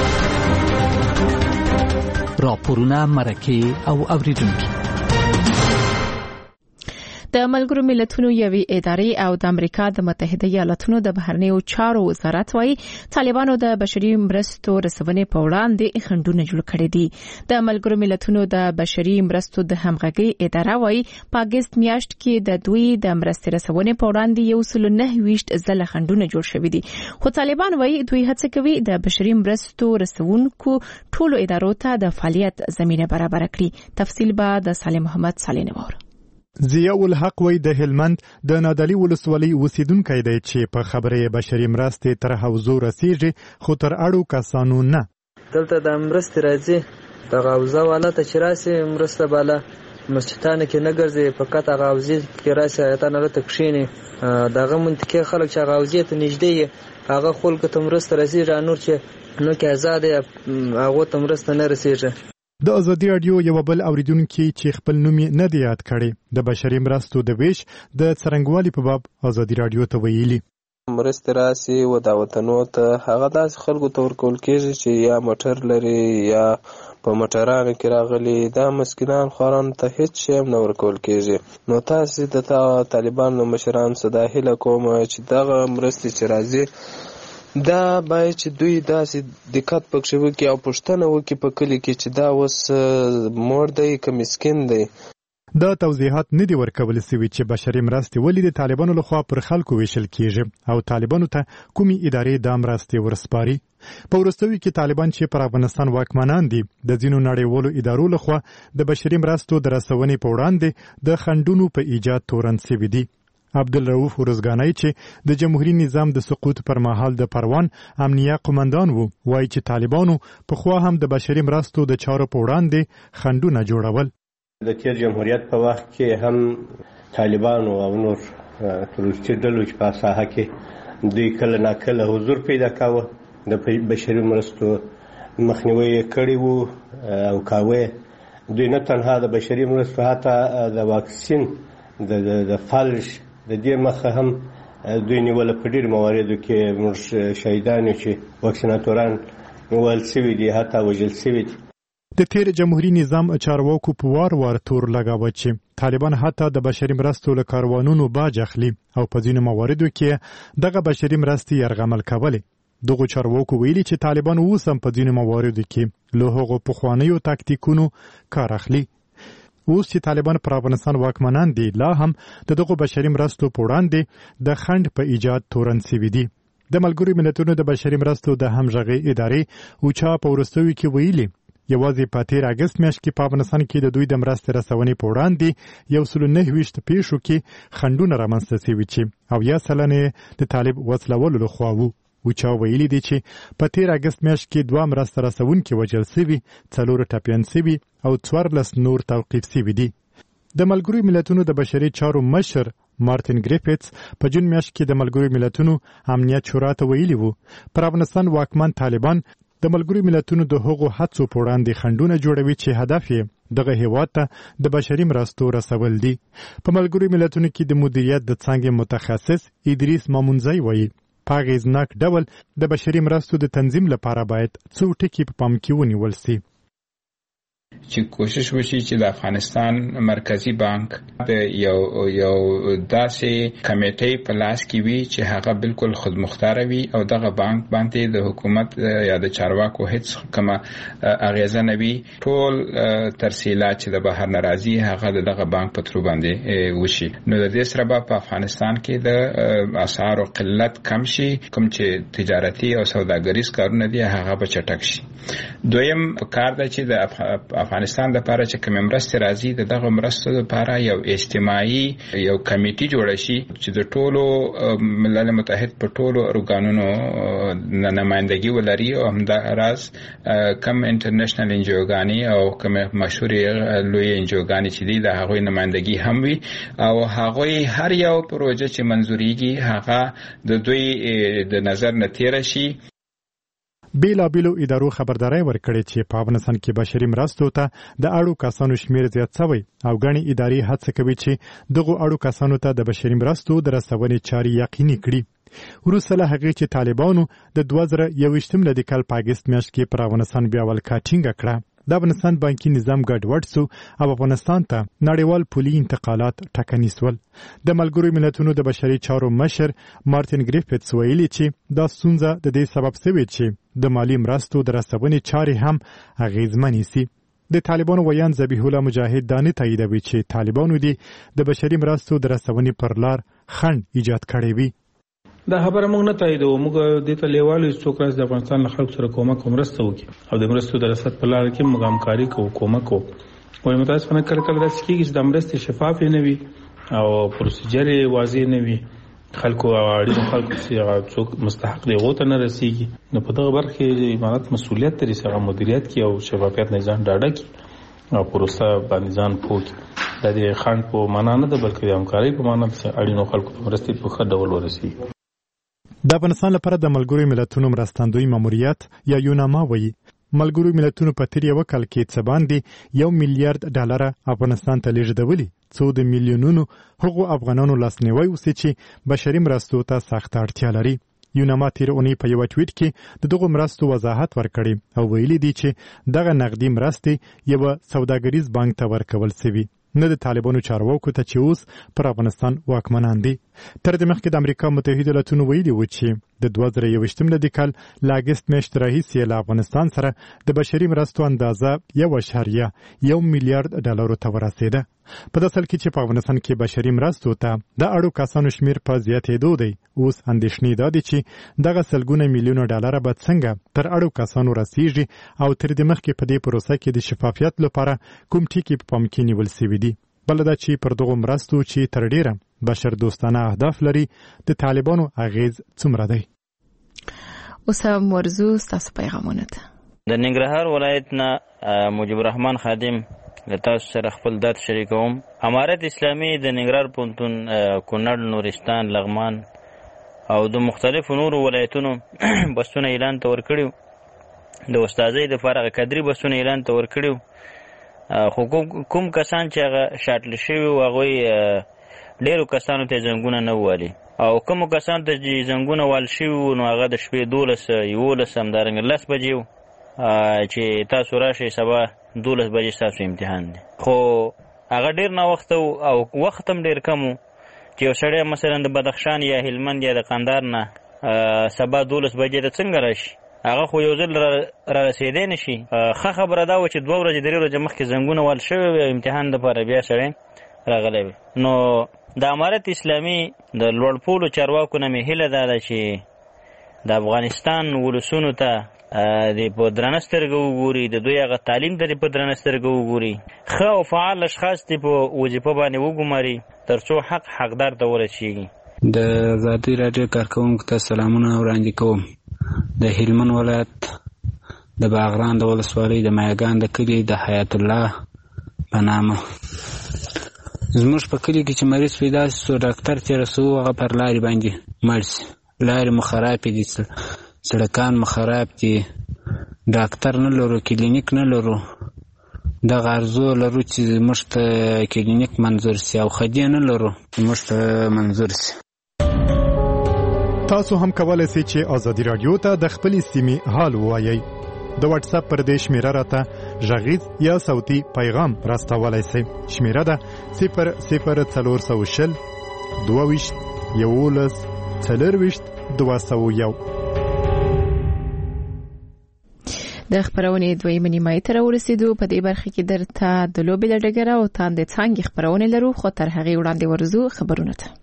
Speaker 3: راپورونه مرکه او اوریدونکي
Speaker 1: د ملګرو ملتونو یوې ادارې او د امریکا د متحده ایالاتونو د بهرنیو چارو وزارت وايي طالبانو د بشري مرستو رسونې په وړاندې خنډونه جوړ کړي دي. د ملګرو ملتونو د بشري مرستو د همغږي اداره وايي په اگست میاشت کې د دوی د مرستې رسونې په وړاندې 129 ځله خنډونه جوړ شوي دي. خو طالبان وايي دوی هڅه کوي د بشري مرستو رسونکو ټولو ادارو ته د فعالیت زمينه برابر کړي. تفصیل به د سالم محمد صالح نور.
Speaker 20: ضیاء الحق وی د هلمند د نادعلي ولسوالۍ اوسیدونکی دی چې په خبرې بشري مرستې تر حوزو رسیږي خو تر اړو کسانو نه.
Speaker 21: دلته د مرستې راځي د غوزه والا ته چې راسي مرسته بالا مسجدانه کې نه ګرځي فقط غوزي کې راسي ایتانه ته کښینی دغه منطقه خلک چې غوزي ته نږدې هغه خلک ته مرسته رسیږي نور چې نو کې آزاد هغه ته مرسته نه رسیږي.
Speaker 20: د ازادي رادیو یو بل اوریدونکو چې خپل نوم نه دی یاد کړي د بشري مرستو د ویش د څرنګوالي په باب ازادي رادیو ته ویلي
Speaker 22: مرستې راسي و د وطنو ته هغه داسې خلکو ته ورکول کېږي چې یا موټر لري یا په موټرانو کې راغلي دا مسکینان خوارانو ته هیڅ شی نه ورکول کېږي. نو تاسو د طالبانو مشران صدا هیله کوم چې دغه مرستې چې راځي دا باید چې دوی داسې دقت پکښې وکړي او پوښتنه وکړي په کلي کې چې دا اوس مور دی که مسکین دی.
Speaker 20: دا توضیحات نه دي ورکول سوي چې بشري مرستې ولې د طالبانو لخوا پر خلکو ویشل کیږي او طالبانو ته کومې ادارې د مرستې ورسپاري. په وروستیو کې طالبان چې پر افغانستان واکمنان دي د ځینو نړیوالو ادارو لخوا د بشري مرستو د رسونې په وړاندې د خنډونو په ایجاد تورن سوي دي. عبدالرؤف ورزګانی چې د جمهوریت نظام د سقوط پر مهال د پروان امنیه قومندان وو وایي چې طالبانو په خوا هم د بشري مرستو د چارو په وړاندې خنډونه جوړول.
Speaker 23: د تیر جمهوریت په وخت کې هم طالبانو او نور تروریستي ډلو چې په ساحه کې دوی کله ناکله حضور پیدا کاوه د بشري مرستو مخنیوي کړی وو او کاوه. دوی نه تنها د بشري مرستو حتی د واکسین د فالش د دې مخه هم دوی نیول په ډیر مواردو کې موږ شهیدان چې واکسیناتوران ول سوي دي حتی وژل سوي دي.
Speaker 20: د تیر جمهوریت نظام چارواکو په وار تور لګاوه چې طالبان حتی د بشري مرستو له کاروانونو باج اخلي او په ځینو مواردو کې دغه بشري مرستې یرغمل کولې. دغه چارواکو ویلي چې طالبان اوس هم په ځینو مواردو کې له هغو پخوانیو تاکتیکونو کار اخلي. اوس چې طالبان پر افغانستان واکمنان دي لا هم دغه بشري مرستو په وړاندې د خنډ په ایجاد تورن سوي دي. د ملګرو ملتونو د بشري مرستو د همغږي ادارې اوچا په وروستیو کې ویلي یوازې په 13 اگست میاشت کې په افغانستان کې د دوی د مرستې رسونې په وړاندې 129 پیښو کې خنډونه رامنځته شوي چې 70% د طالب وسلوالو لخوا وو. اوچا ویلي دي چې په 13 اگست میاشت کې 2 مرسته رسونکي وژل شوي، 4 ټپیان شوي او 14 نور توقیف شوي دي. د ملګرو ملتونو د بشري چارو مشر مارتین ګریفټس په جون میاشت کې د ملګرو ملتونو امنیت شورا ته ویلي وو پر افغانستان واکمن طالبان د ملګرو ملتونو د هغو هڅو په وړاندې خنډونه جوړوي چې هدف یې دغه هیواد ته د بشري مرستو رسول دي. په ملګرو ملتونو کې د مدیریت د څانګې متخصص ادریس مامونځی وایي په اغېزناک ډول د بشري مرستو د تنظیم لپاره باید څو ټکي په پام کې ونیول شي
Speaker 5: چې کوشش وشي چې د افغانستان مرکزی بانک د یو داسې کمیټې په لاس کې وي چې هغه بالکل خودمختار وي او دغه بانک باندې د حکومت یا د چارواکو هیڅ کومه اغیزه نه وي. ټول ترسیلات چې د بهر ناراضي هغه دغه بانک په تر باندې وشي. نو د دې سره په افغانستان کې د اسعارو قلت کم شي، کوم چې تجارتي او سوداګریز کارونه دي هغه به چټک شي. دویم کار د چې د افغانستان د لپاره چې کوم مرستې راځي دغه مرستو لپاره یو اجتماعي یو کمیټي جوړ شي چې د ټولو ملل متحد په ټولو ارګانونو نمائندګي ولري او همداراز کم انټرنیشنل انجوګانی او کم مشهور لوی انجوګانی چې دي د هغوی نمائندګي هم وي او هغوی هر یو پروژه چې منزوريږي هغه د دوی د نظر نه تیر شي.
Speaker 20: بیلابیلو ادارو خبرداري ورکړې چې په افغانستان کې بشري مرستو ته د اړو کسانو شمیر زیات شوی او غني ادارې هڅه کوي چې دغه اړو کسانو ته د بشري مرستو د رسونې چاري یقیني کړي. وروسته له هغې چې طالبانو د 2021 د کال په اگست میاشت کې پر افغانستان بیا ولکه ټینګه کړه، د افغانستان بانکي نظام ګډوډ شو او افغانستان ته نړیوال پولي انتقالات ټکني شول. د ملګرو ملتونو د بشري چارو مشر مارتین ګریفټس ویلي چې دا ستونزه د دې سبب شوې چې د مالی مرستو د رسونې چارې هم اغیزمنې شي. د طالبانو ویان ذبیح الله مجاهد دانه تاییدوي چې طالبانو دي د بشري مرستو د رسونې پر لار خنډ ایجاد کړی وي.
Speaker 6: دا خبره موږ نه تاییدو، موږ د تلیوالو څوک راز د افغانستان له خلکو سره کومک مرسته وکړي او د مرستو د رسد په لار کې موږ همکاري کوو، کومک کوو. وایي متاسفانه کله کله داسې کېږي چې د مرستې شفاف نه وي او پروسیجر واضح نه وي، خلکو اړینو خلکو چې څوک مستحق دی هغو ته نه رسیږي. نو په دغه برخه کې امارات مسؤلیت لري چې هغه مدیریت کړي او شفافیت نه ځان ډاډه کړي او پروسه باندې ځان پوه کړي. دا د خنډ په معنا نه ده بلکې د همکارۍ په معنا چې اړینو خلکو ته مرستې په ښه ډول ورسیږي.
Speaker 20: د افغانستان لپاره د ملګرو ملتونو مرستندوی ماموریت یا یوناما وایي ملګرو ملتونو په تیر یو کال کې څه باندې $1 میلیارډ افغانستان ته لیږدولي، څو د میلیونونو هغو افغانانو لاسنیوی وسي چې بشري مرستو ته سخت اړتیا لري. یوناما تیر اونۍ په یو ټویټ کې د دغو مرستو وضاحت ورکړی او ویلي دی چې دغه نقدي مرستې یو سوداګریز بانک ته ورکول شوي، نه د طالبانو چارواکو ته چې اوس پر افغانستان واکمنان دي. تر دې مخکې د امریکا متحده ایالاتونو ویلي و چې د 2021 کال له اگست میاشتې راهیسې له افغانستان سره د بشري مرستو اندازه $1.1 میلیارډ ته ورسېده. په داسې حال کې چې په افغانستان کې بشري مرستو ته د اړو کسانو شمیر په زیاتېدو دی، اوس اندېښنې دا دي چې دغه سلګونه میلیونه ډالر به څنګه تر اړو کسانو رسیږي او تر دې مخکې په دې پروسه کې د شفافیت لپاره کوم ټکي په پام کې نیول شوي دي. بل دا چې پر دغو مرستو چې تر ډیره بشر دوستانه اهداف لري د طالبانو اغیز څومره دی.
Speaker 1: اوس موضوع ستاسو پیغامونه ده.
Speaker 7: د ننګرهار ولایت نه مجيب الرحمن خادم له تاسو سره خپل درد شریکوم. امارت اسلامي د ننګرهار پوهنتون، کونړ، نورستان، لغمان او د مختلفو نورو ولایتونو بسونه اعلان ته ورکړي، د استادۍ د فارغ قدري بسونه اعلان ته ورکړي. خو کوم کسان چې هغه شاټل شوي وو هغوی ډېرو کسانو ته زنګونه نه والي او کومو کسانو ته چې زنګونه وال شوي وو نو هغه د شپې 12 همدارنګه 10 بجې وو چې تاسو راشئ سبا 12 بجې ستاسو امتحان دی. خو هغه ډېر ناوخته او وخت هم ډېر کم و چې یو سړی مثلا د بدخشان یا هلمند یا د قندهار نه سبا 12 بجې ته څنګه راشي؟ هغه خو یو ځل را رسېدی نه شي. ښه خبره دا وه چې 2 ورځې 3 ورځې مخکې زنګونه وال شوی وي امتحان دپاره بیا سړی راغلی وي. نو د امارت اسلامي د لوړ پوړو چارواکو نه مې هیله دا ده چې د افغانستان ولسونو ته د په درنه سترګه وګوري، د دوی هغه تعلیم ته په درنه سترګه وګوري، ښه او فعال اشخاص دې په وظیفه باندې وګماري تر څو حقدار ته ورسیږي.
Speaker 8: د ازادي راډیو کارکوونکو ته سلامونه وړاندې کوم. د هلمند ولایت د باغران د ولسوالۍ د مایګان د کلي د حیات الله په نامه زموږ په کلي کې چې مریض پیدا شو ډاکټر چې رسو هغه پر لارې باندې مړ شي. لارې مو خرابې دي، سړکان مو خراب دي، ډاکټر نه لرو، کلینیک نه لرو. دغه ارزو لرو چې موږ ته کلینیک منظور سي او خدي نه لرو موږ ته منظور سي.
Speaker 20: تاسو هم کولای شئ چې ازادي رادیو ته د خپل سیمې حال ووایئ. د واتس اپ پر دې شمیره راته غږیز یا صوتي پیغام راستولای شئ. شمیره ده 00420 22 11 4 201. د خبرونې دویمه نیمه ته ورسېدو. په دې برخه کې درته د لوبې له ډګره او تاندې څنګه خبرونه لرو، خو تر هغه وړاندې ورزو خبرونه ته.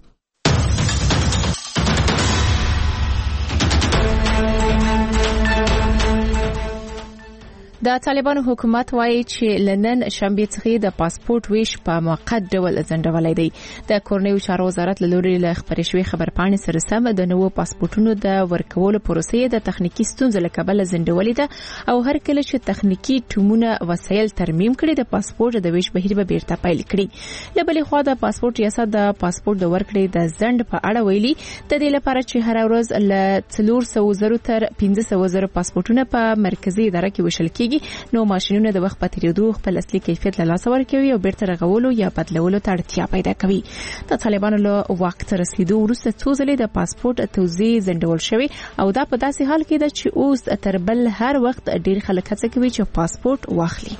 Speaker 20: د طالبانو حکومت وایي چې لنن شنبه څخه د پاسپورت ویش په موقت ډول ځنډولای دی. د کورنیو چارو وزارت له لوري له خبرې شوی خبرپاڼې سره سم د نوو پاسپورتونو د ورکولو پروسې د تخنیکی ستونزې له کبله ځنډولې ده او هر کله چې تخنیکی ټیمونه وسایل ترمیم کړي د پاسپورت د ویش بهیر به بیرته پیل کړي. له بلې خوا د پاسپورت ریاست د پاسپورت د ورکړې د ځنډ په اړه ویلي د دې لپاره چې هر ورځ له 400 تر 500 پاسپورتونه په مرکزی اداره کې وشل کېږي، نو ماشينونه د وخت په تیریدو خپل اصلي کیفیت له لاسه ورکوي او بیرته رغولو یا بدلولو ته اړتیا پیدا کوي. د طالبانو له وخت رسیدو وروسته څو ځلې د پاسپورت توزیع ځنډول شوی او دا په داسې حال کې ده چې اوس تر بل هر وخت ډیر خلک هڅه کوي چې پاسپورت واخلي.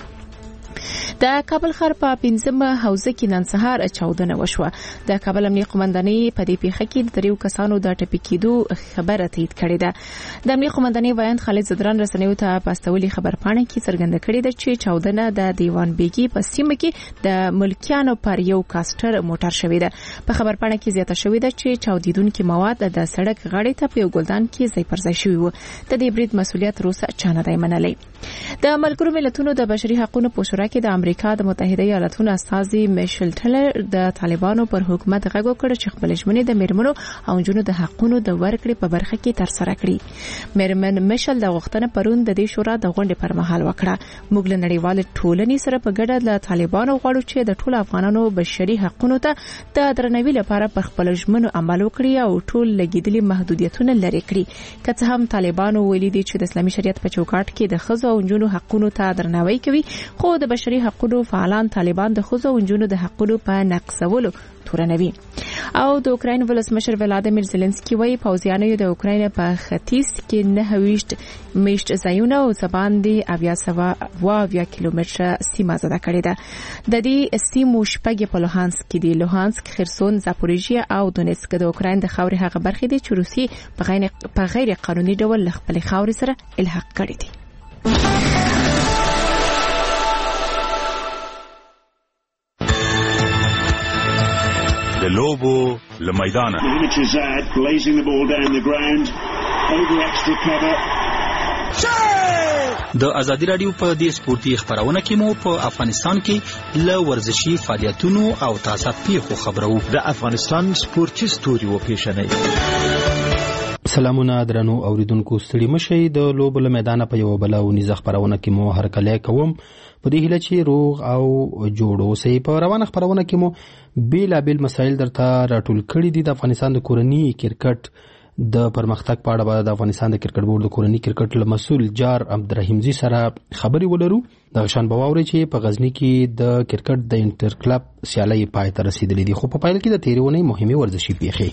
Speaker 20: د کابل ښار په 15مه حوزه کې نن سهار چاودنه وشوه. د کابل امنیه قومندانۍ په دې پیښه کې د 3 کسانو د ټپي کېدو خبره تایید کړې ده. د امنیه قومندانۍ وایند خالد زدران رسنیو ته په استولي خبرپاڼه کې څرګنده کړې ده چې چاودنه د دیوان بیګي په سیمه کې د ملکیانو پر یو کاستر موټر شوې ده. په خبرپاڼه کې زیاته شوې ده چې چاودیدونکو مواد د سړک غاړې ته په یو ګلدان کې ځای پر ځای شوی و. د دې برید مسؤلیت روسه چانه دی منلې. د ملګرو ملتونو د بشري حقوقو په شورا کې د امریکا د متحده ایالاتونو استازي میشل ټلر د طالبانو پر حکومت غږ وکړ چې خپل ژمنې د میرمنو او جنونو د حقوقو د ورکړې په برخه کې تر سره کړي. میرمن میشل د غوښتنې پرون د دې شورا د غونډې پر مهال وکړه. موږ له نړیوال ټولنې سره په ګډه د طالبانو غواړو چې د ټولو افغانانو بشري حقوقو ته د درناوي لپاره پر خپل ژمنو عمل وکړي او ټول لګیدلي محدودیتونه لرې کړي. که څه هم طالبانو ویلي دي چې د اسلامي شریعت په چوکاټ کې د ښځو او جنونو حقوقو ته درناوی کوي، خو د بشري حقوقو فعالان طالبان د ښځو او جنونو د حقوقو په نقضولو تورنوي. او د اوکراین ولسمشر ولادیمیر زيلنسکي وايي پوځیانو د اوکراین په ختیځ کې 9 میشت ځایونه او زباندې 720 کیلومتره سیمه زده کړې ده. د دې سیمو شپږ په لوهانسک کې دي. لوهانسک، خرسون، زاپوریژیا او دونیتسک د اوکراین د خاورې هغه برخې دي چې روسي په غیر قانوني ډول خپل خاورې سره الحاق کړې دي.
Speaker 9: د لوبو لمیدانه د ازادي رادیو په دې سپورتي خبرونه کې مو په افغانستان کې ل ورزشي فعالیتونو او تازه پیښو خبرو. د افغانستان سپورتي ستوري و پیښنې.
Speaker 10: سلامونه درنو اوریدونکو، ستړي مشئ. د لوبو لمیدانه په یو بل او نيزه خبرونه کې مو هرکلی کوم په دې هیله چې روغ او جوړ اوسئ. په روانه خبرونه کې مو بیلابیل مسایل درته راټول کړي دي. د افغانستان د کورني کرکټ د پرمختګ په اړه د افغانستان د کرکټ بورډ د کورني کرکټ مسؤل جار عبدالرحیمزي سره خبري ولرو. د شان بواوري چې په غزنی کې د کرکټ د انټر کلب سیالي پای ته رسیدلې دي، خو په پایله کې د تیرونې مهمه ورزشي پیښې.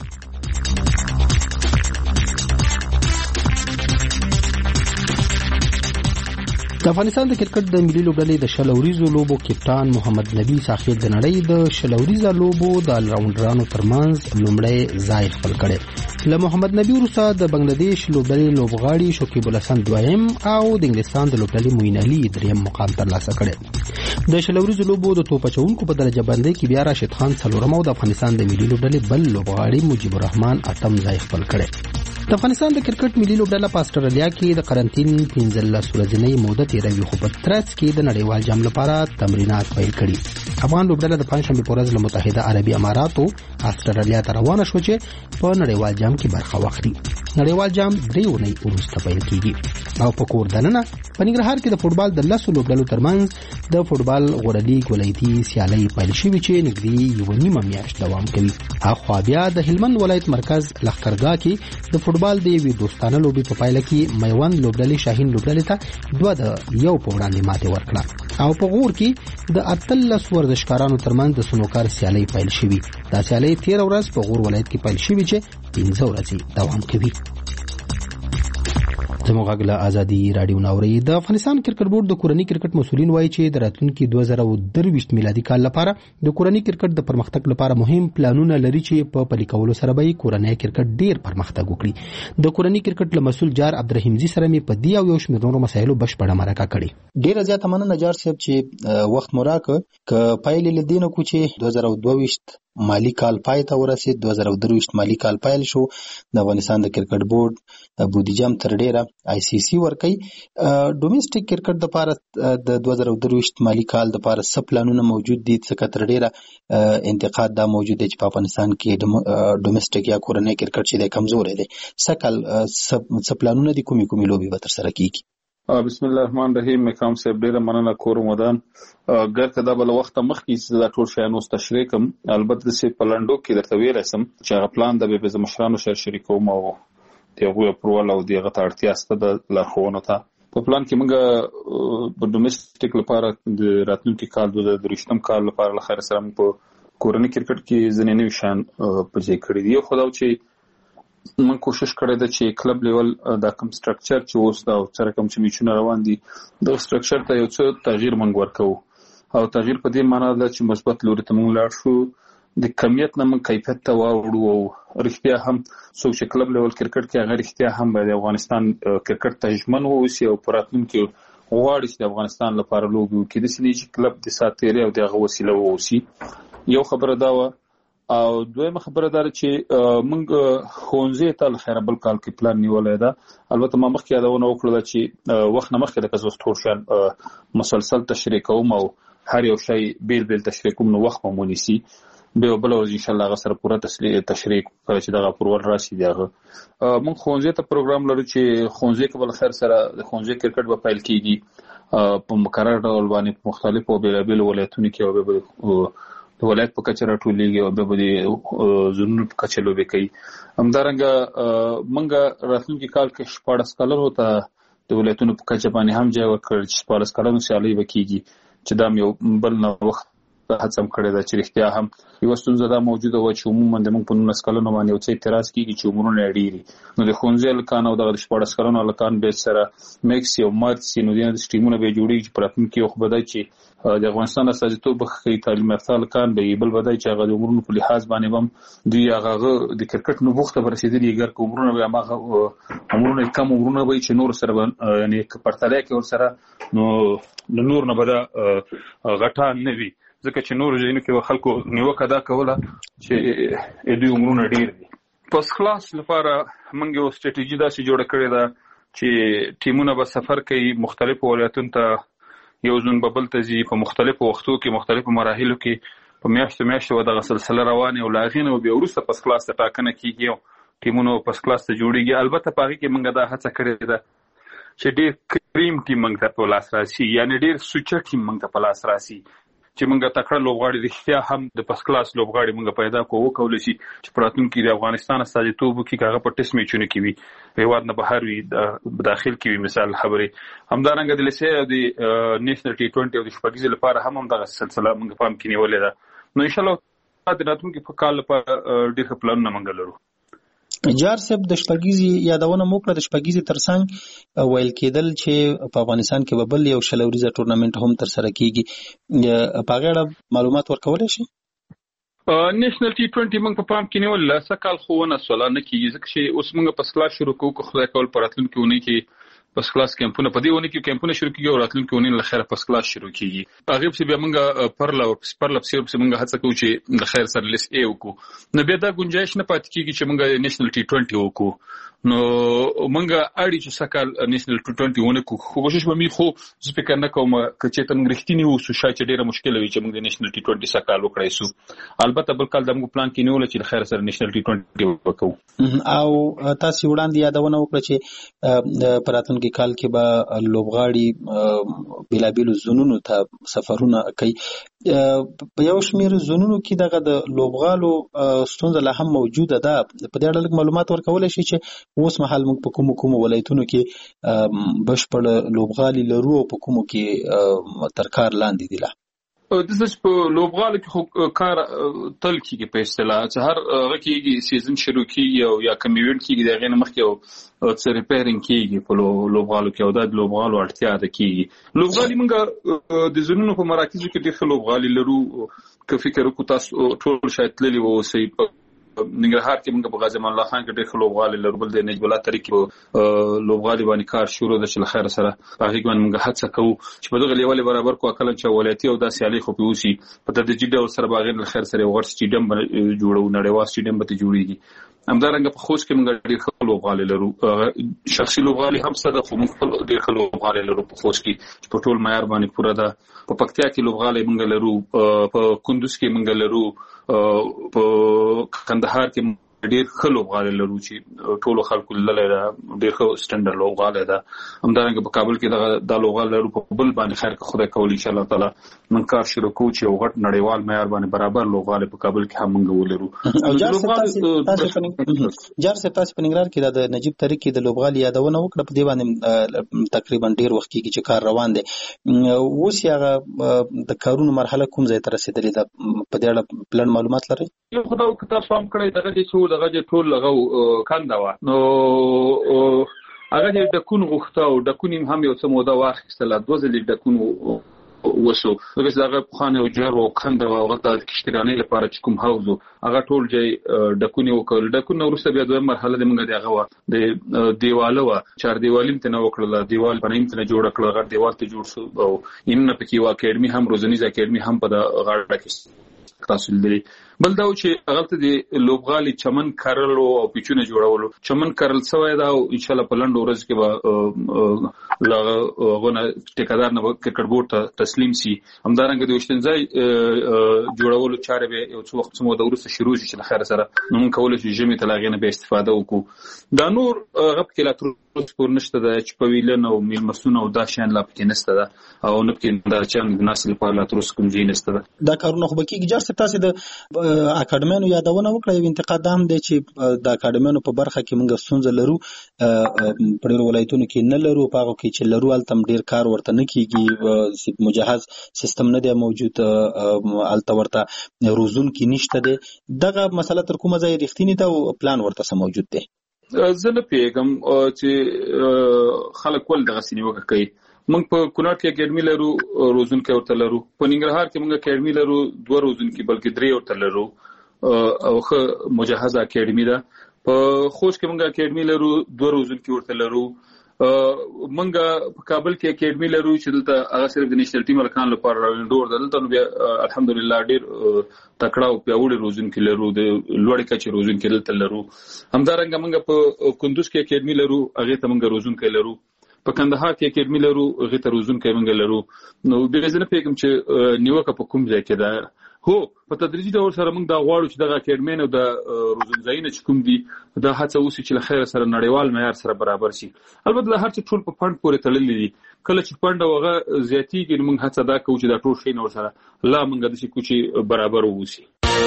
Speaker 10: د افغانستان د کرکټ د ملي لوبډلې د شلوريزو لوبو کپټان محمد نبی ساخیل د نړۍ د شلوريزو لوبو د الراوندرانو ترمنځ لومړی ځای خپل کړي. له محمد نبی وروسته د بنگلاديش لوبډلې لوبغاړي شکیب الحسن دویم او د انګلستان د لوبډلې موین علي دریم مقام ترلاسه کړي. د شلوريزو لوبو د توپ اچونکو په درجه بندۍ کې بیا راشد خان څلورم او د افغانستان د ملي لوبډلې بل لوبغاړي مجيب الرحمن اتم ځای خپل کړي. د افغانستان د کرکټ ملي لوبډله په استرالیا کې د قرنټین 15 ورځې موده تیروي خو په ترڅ کې د نړیوال جام لپاره تمرینات پیل کړي. افغان لوبډله د پنځشنبه په ورځ له متحده عربي اماراتو استرالیا ته روانه شو چې په نړیوال جام کې برخه واخلي. نړیوال جام 3 اونۍ وروسته پیل کیږي او په کور دننه په ننګرهار کې د فوټبال د 10 لوبډلو ترمنځ د فوټبال غوړه لیګ ولایتي سیالي پیل شوې چې نږدې یو نیمه میاشت دوام کوي. اخوا بیا د هلمند ولایت مرکز لښکرګاه کې د فوټبال د یوې دوستانه لوبې په پایله کې میوند لوبډلې شاهین لوبډلې ته 2-1 په وړاندې ماتې ورکړه او په غور کې د 18 ورزشکارانو ترمنځ د سنوکار سیالي پیل شوې. دا سیالي 13 ورځې په غور ولایت کې پیل شوې چې 15 ورځې دوام کوي. زموږ غږ له ازادي رادیو ناوري. د افغانستان کرکټ بورډ د کورني کرکټ مسولین وایي چې د راتلونکي 2023 میلادي کال لپاره د کورني کرکټ د پرمختګ لپاره مهم پلانونه لري چې په پلي کولو سره به کورنی کرکټ ډیر پرمختګ وکړي. د کورني کرکټ له مسول جار عبدالرحیمزي سره مې په دې او یو شمېر نورو مسایلو بشپړه مرکه کړې.
Speaker 4: ډیره زیاته مننه جار صاحب چې وخت مو راکړ. ک پایلې لدینو کو چې 2022 مالی کال پای ته ورسید. 2023 مالی کال پیل شو. د افغانستان د کرکټ بورډ بودیجه تر ډیره آی سی سی ورکي. ډومېسټک کرکټ د لپاره د 2023 مالی کال د لپاره څه پلانونه موجود دي؟ څه تر ډیره انتقاد دا موجود دی چې په افغانستان کې ډومېسټک یا کورنی کرکټ چې د کمزوري دی. څه پلانونه دي؟ کومي لوبي به تر سره کیږي؟
Speaker 11: بسم الله الرحمن الرحیم. مقام صاحب ډیره مننه کور مدان ګرته دا بل وخت مخکې دا ټول شیان اوس تشریح کوم. البته سه پلانډو کې درته ویل سم چې هغه پلان د به مشرانو سره شریکوم او دغه پرول او دغه اړتیا ست د لارښوونو ته. په پلان کې موږ په ډومېسټک لپاره د راتلونکي کال د 2023 کال لپاره لخر سره په کورنی کرکټ کې ځینې نوي شان په ځای کړی دی. خو دا چې من کوشش کړی دا چې کلب لیول دا کوم سټرکچر چې اوس دا سره کوم چې میچونه روان دي د سټرکچر ته یو څه تغییر منګ ورکو او تغییر په دې معنی دا چې مثبت لوري ته موږ لاړ شو. د کمیت نه من کیفیت ته واوړو او رښتیا هم څو چې کلب لیول کرکټ کې هغه رښتیا هم د افغانستان کرکټ ته ژمن ووسی او پراتونکو غواړي چې د افغانستان لپاره لوبي وکړي. د سړي چې کلب د ساتيري او دغه وسیله ووسی. یو خبره دا و او دویمه خبره دا چې موږ خونځې ته خیر بل کال کې پلان نیولای دا. البته ما مخکې یادونه وکړه چې وخت نه مخکې د کزوس ټول شان مسلسل تشریح کوم او هر یو شی بیل تشریح کوم نو وخت مو نيسي به بل او ان شاء الله غسر پوره تشریح کړی چې دغه پرور راشي. دغه موږ خونځې ته پروګرام لرو چې خونځې کې بل خیر سره د خونځې کرکټ په پیل کیږي په مقرر ډول باندې په مختلفو بیلابل ولایتونو کې او به د ولایت په کچه راټولېږي او د زونونو په کچه لوبې کوي. همدارنګه موږ راتلونکي کال کې 14 کلونو ته د ولایتونو په کچه باندې هم ځای ورکړ چې 14 کلونو سیالي وکړي چې دا یو بل نه وخت هڅه کړې ده چې رښتیا هم یو ستونزه دا موجوده و چې عموما د موږ په 19 کلونو باندې یو څه اعتراض کیږي چې عمرونه ډیری نو د خونځې لکان او د 14 کلونو لکان به سره میکس یو مارچ نو د سټریمونو به جوړیږي چې پراتونکو خو بدای چې د افغانستان استازیتوب بخښي تعلیم یافته لکان به بل بدای چې هغه د عمرونو په لحاظ باندې بم دی هغه د کرکټ نو بوخته ورسېدلی ګر کو عمرونه به هغه عمرونه کم عمرونه وي چې نور سره یعنی پرتاله کې ور سره نو نور نه بده غټه نه وي ځکه چې نور ځینو کې خلکو نیوکه دا کوله چې دوی عمرونه ډیر دي. پس خلاص لپاره موږ یو ستراتیژي داسې جوړه کړې ده چې ټیمونه به سفر کوي مختلفو ولایتونو ته یو ځون ببل ته ځي په مختلفو وختو کې مختلفو مراحلو کې په میاشتو دغه سلسله روانه او لاغینه او بیا وروسته پس خلاص ته ټاکنه کیږي ټیمونو پس خلاص ته جوړیږي. البته په هغه کې موږ دا هڅه کړې ده چې ډیر کریم ټیم موږ ته په لاس راشي یعنی ډیر سوچ ټیم موږ ته په لاس راشي چې موږ تکړه لوبغاړي رښتیا هم د پس کلاس لوبغاړي موږ پیدا کوو کولای شي چې پراتونکو د افغانستان استازیتوب کې هغه په ټیسټ میچونه کې وي هیواد نه بهر وي داخل کې وي. مثال خبرې همدارنګه د لسه د نېشنل ټي 20 او د شپږیز لپاره هم دغه سلسله موږ پام کې نیولې ده. نو ان شاء الله د راتلونکي په کال لپاره ډېر پلانونه موږ لرو.
Speaker 4: جار صاحب د شپږیزي یادونه مو کړه د شپږیزي ترڅنګ ویل کېدل چې په افغانستان کې به بل یو شلوريزه ټورنمنت هم تر سره کیږي په غاړه معلومات ورکولای شي؟
Speaker 11: نېشنل ټي 20 موږ په پام کې نیول سکهال خو نه سوال نه کیږي ځکه چې اوس موږ په سلا شروع کوو خدای کول پراتلونکو نه کې پس کلاس کیمپونه په دې ونه کې کیمپونه شروع کیږي او راتلونکي ونه له خیره پس کلاس شروع کیږي هغه په بیا موږ پرله په موږ هڅه کوو چې د خیر سره لیس ای وکړو نو بیا دا گنجائش نه پاتې کیږي چې موږ نېشنل ټي 20 وکړو نو منګه اړي چې سکال نېشنل ټي 20 ونه کو کوشش به می خو زه فکر نه کوم چې تم غریښتینی وو شاید ډیره مشکل وي چې موږ نېشنل ټي 20 سکال وکړای سو البته بل کال دغه پلان کې نیول چې خیر سره نېشنل ټي 20 وکړو
Speaker 4: او تاسو وړاندې یادونه وکړه چې پراتونکو کال کې به لوبغاړي بلابل زونونو ته سفرونه کوي په یو شمیر زونونو کې دغه د لوبغالو ستونزه لا هم موجوده ده په دې اړه معلومات ورکول شي چې اوس مهال موږ په کوم ولایتونو کې بشپړ لوبغالي لرو او په کوم کې تر کار لاندې دي لا
Speaker 11: د دې په لوبغالو کې کار تل کېږي په اصطلاح چې هر غکیږي سیزن شروع کیږي او یا کمیونټ کېږي دغه نه مخکې او څه ریپیرینګ کیږي په لوبغالو کې او د لوبغالو اړتیا ده کیږي لوبغالي موږ د زونونو په مراکزو کې ډېر لوبغالي لرو که فکر وکړو تاسو ټول شاید تللی وو سي ننګرهار کې موږ په غازی امان الله خان کې ډېر لوبغالي لرو بل د نجیب الله طریقې لوبغالي باندې کار شروع د شل خیر سره هغه باندې موږ هڅه کوو چې په دغه لیول برابر کو اکل چې ولایتي او د سیالي خو پیوسی په تدریجي ډول سره باغ خیر سره ورس سټیډیم جوړو نړیوال سټیډیم به جوړیږي همدارنګه په خوست کې موږ ډېر لوبغالي لرو شخصي لوبغالي هم سره خو موږ ډېر لوبغالي لرو په خوست کې په ټول معیار باندې پوره ده په پکتیا کې لوبغالي موږ لرو په کندوز کې موږ لرو په کندهار کې ډېر لوبغالي لرو چې ټول خلکو لاره ډېر سټانډرډ لوبغالي ده همدارنګه په کابل کې د لوبغالي لرو په بل باندې خیر که خدای کول ان شاء الله تعالی من کار شروع کوو چې یو غټ نړیوال معیار باندې برابر لوبغالي په کابل کې هم موږ ولرو
Speaker 4: جار سه تاسو په ننګرهار کې د نجیب طریقې د لوبغالي یادونه وکړه په دی باندې تقریبا ډېر وخت کې چې کار روان دي اوس هغه د کارونو مرحله کوم ځای ته رسیدلې ده په دې اړه پلان معلومات لرئ
Speaker 11: یو خدای کتاب فهم کړی دغه چې ټول لغه کنده و نو هغه د کون غوښته او د کون هم یو څه موده واخیستله دوه ځلې د کون وسو هغه خانه او جر او کنده او غته کشترانه لپاره چې کوم حوض هغه ټول ځای د کون وکړل د کون ورسته بیا دوه مرحله د موږ دغه د دیواله و چار دیوالین ته نو وکړل دیوال باندې ته جوړ کړل غړ دیوال ته جوړ شو او ان په کې واکډمی هم روزنیزه اکیډمي هم په غاړه کې تاسو لري بل دا چې هغه ته د لوبغالي چمن کارلو او پیچونه جوړولو چمن کارل سوی دا او ان شاء الله په لنډ ورځ کې به لغونه ټیکادار نه کرکټ بورډ ته تسلیم سي همدارنګه د وشتنځای جوړولو چارې به یو څو وخت مو د ورسره شروع شي چې خیر سره نو کولای شي جمی ته لاغې نه به استفاده وکړو دا نور غب کې لا تر نشته د چې په ویلن او میلمسونه او دا شان لا پکې نشته دا او نه پکې دا چې نسل په لا تر کوم ځای نشته
Speaker 4: دا کارونه خو بکیږي جار تاسو د اکاډمیانو یادونه وکړه یو انتقاد هم دی چې د اکاډمیانو په برخه کې موږ ستونزه لرو په ډېر ولایتونو کې نه لرو په هغه کې چې لرو التم ډېر کار ورته نه کیږي مجهز سیستم نه دی موجود الته ورته روزون کې نشته دی دغه مسله تر کومه ځای رښتینی ده او پلان ورته موجود دی
Speaker 11: زه نه پیغام چې خلک ول دغه سینیوکه کوي موږ په کونړ کې اکیډمي لرو روزون کې ورته لرو په ننګرهار کې موږ اکیډمي لرو دوه روزون کې بلکې درې ورته لرو او خو مجهزه اکیډمي ده په خوست کې موږ اکیډمي لرو دوه روزون کې ورته لرو موږ په کابل کې اکیډمي لرو چې دلته هغه صرف د نېشنل ټیم لکان لپاره راوندور دلته نو بیا الحمدلله ډېر تکړه او پیاوړي روزون کې لرو د لوړ کچې روزون کې دلته لرو همدارنګه موږ په کندوز کې اکیډمي لرو هغه ته موږ روزون کې لرو په کندهار کې اکیډمي لرو هغه ته روزون کې موږ لرو نو به زه نه پیګم چې نیوکه په کوم ځای کې ده هو په تدریجي ډول سره موږ دا غواړو چې دغه اکیډمي نو د روزون ځایونه چې کوم دي دا هڅه وسی چې لخر سره نړیوال معیار سره برابر شي البته هر څه ټول په فند پورې تړلې دي کله چې فند اوغه زیاتیږي موږ هڅه دا کوو چې دا ټول شي نو سره لا موږ د شي کوچي برابر ووسی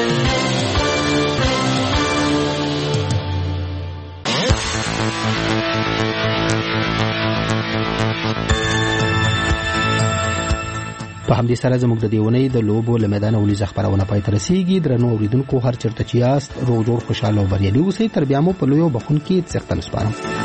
Speaker 10: په همدې سره زموږ د دیونې د لوبو له میدان ولې خبرونه پای ته رسیږي درنو اوریدونکو هر چرته چې یاست روغ جوړ خوشاله او بریالي اوسئ تر بیا مو په لویو بخون کې څرتل سپارم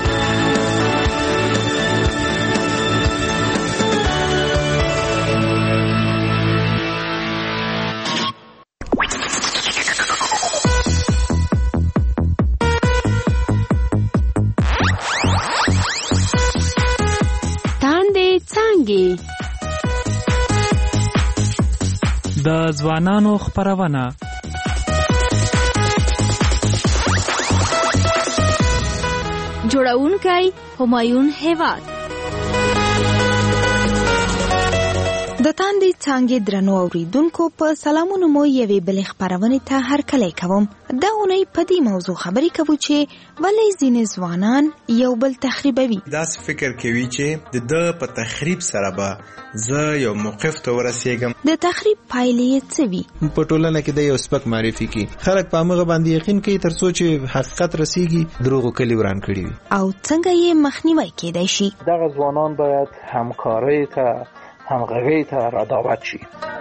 Speaker 1: څانګې.
Speaker 12: د ځوانانو خپرونه.
Speaker 1: جوړونکی همایون هیواد.
Speaker 2: د تاندې څانګې درنو اوریدونکو په سلامونو مو یوې بلې خپرونې ته هرکلی کوم. دا اونۍ په دې موضوع خبرې کوو چې ولې ځینې ځوانان یو بل تخریبوي.
Speaker 13: داسې فکر کوي چې د په تخریب سره به زه یو موقف ته ورسېږم.
Speaker 2: د تخریب پایلې څه وي؟
Speaker 13: په ټولنه کې د یو سپک معرفي کی خلک په هغه باندې یقین کوي تر څو چې حقیقت رسیږي دروغ کلی وران کړي وي.
Speaker 2: او څنګه یې مخنیوی کېدای شي؟
Speaker 14: دغه ځوانان باید همکارۍ ته همغږۍ ته رادعوت شي.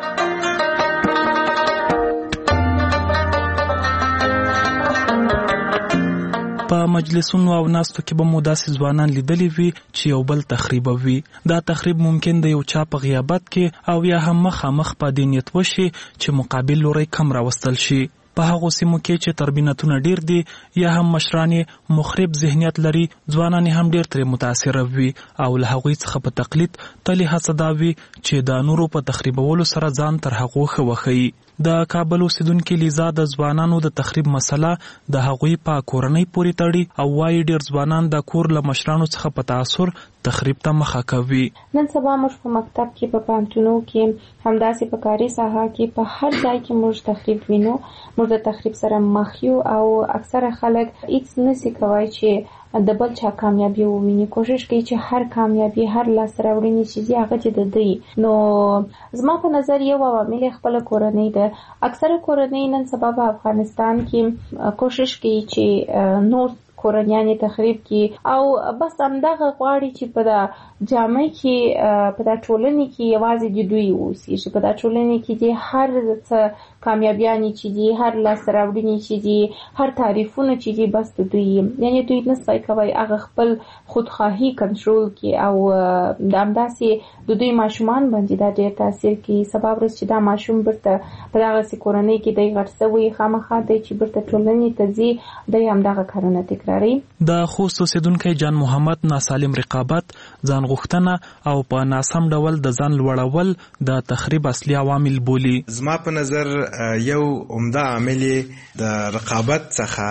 Speaker 12: په مجلسونو او ناستو کې به مو داسې ځوانان لیدلی وي چې یو بل تخریبوي. دا تخریب ممکن د یو چا په غیابت کې او یا هم مخامخ په دې نیت وشي چې مقابل لوری کم راوستل شي. په هغو سیمو کې چې تربینتونه ډیر دي یا هم مشران مخرب ذهنیت لري، ځوانان هم ډیر ترې متاثر وي او له هغوی څخه په تقلید تلې هڅه دا وي چې د نورو په تخریبولو سره ځان تر هغو ښه وښیي. د کابل اوسیدونکي لیزا د ځوانانو د تخریب مسله د هغوی په کورنۍ پورې تړي او وايي ډیر ځوانان د کور له مشرانو څخه په تاثر تخریب ته مخه کوي.
Speaker 24: نن سبا موږ په مکتب کې په پانتونو کې همداسې په کاري ساحه کې په هر ځای کې موږ تخریب وینو. موږ د تخریب سره مخ یو او اکثره خلک هیڅ نشي کوي چې د بل چا کامیابی وویني. کوشش کوي چې هر کامیابی هر لاسته راوړنې چې هغه چې د دی. نو زما په نظر یو عوامل خپل کورنۍ ده. اکثره کورنۍ نن سبا په افغانستان کې کوشش کوي چې نور کورنیان تخریب کی او بس همدغه غواړي چې په دا جامع کې په دا ټولنې کې یوازې د دوی اوسي، چې په دا ټولنې کې دي هر څه کامیابیانی چې دي، هر لاسته راوړنې چې دي، هر تعریفونه چې دي بس د دوی. یعنی دوی نسوي کوي هغه خپل خودخواهی کنټرول کی او د همداسې د دوی ماشومان باندې دا ډېر تاثیر کوي. سبب ورځ چې دا ماشوم برته په دغه کورنۍ کې دی غټ شوی خامخا دی چې برته ټولنې ته ځي دی همدغه کارونه تکراري.
Speaker 12: د خوست اوسیدونکي جان محمد ناسالم رقابت، ځان غوښتنه او په ناسم ډول د ځان لوړول د تخریب اصلي عوامل بولي.
Speaker 13: زما په نظر یو عمده عامل د رقابت څخه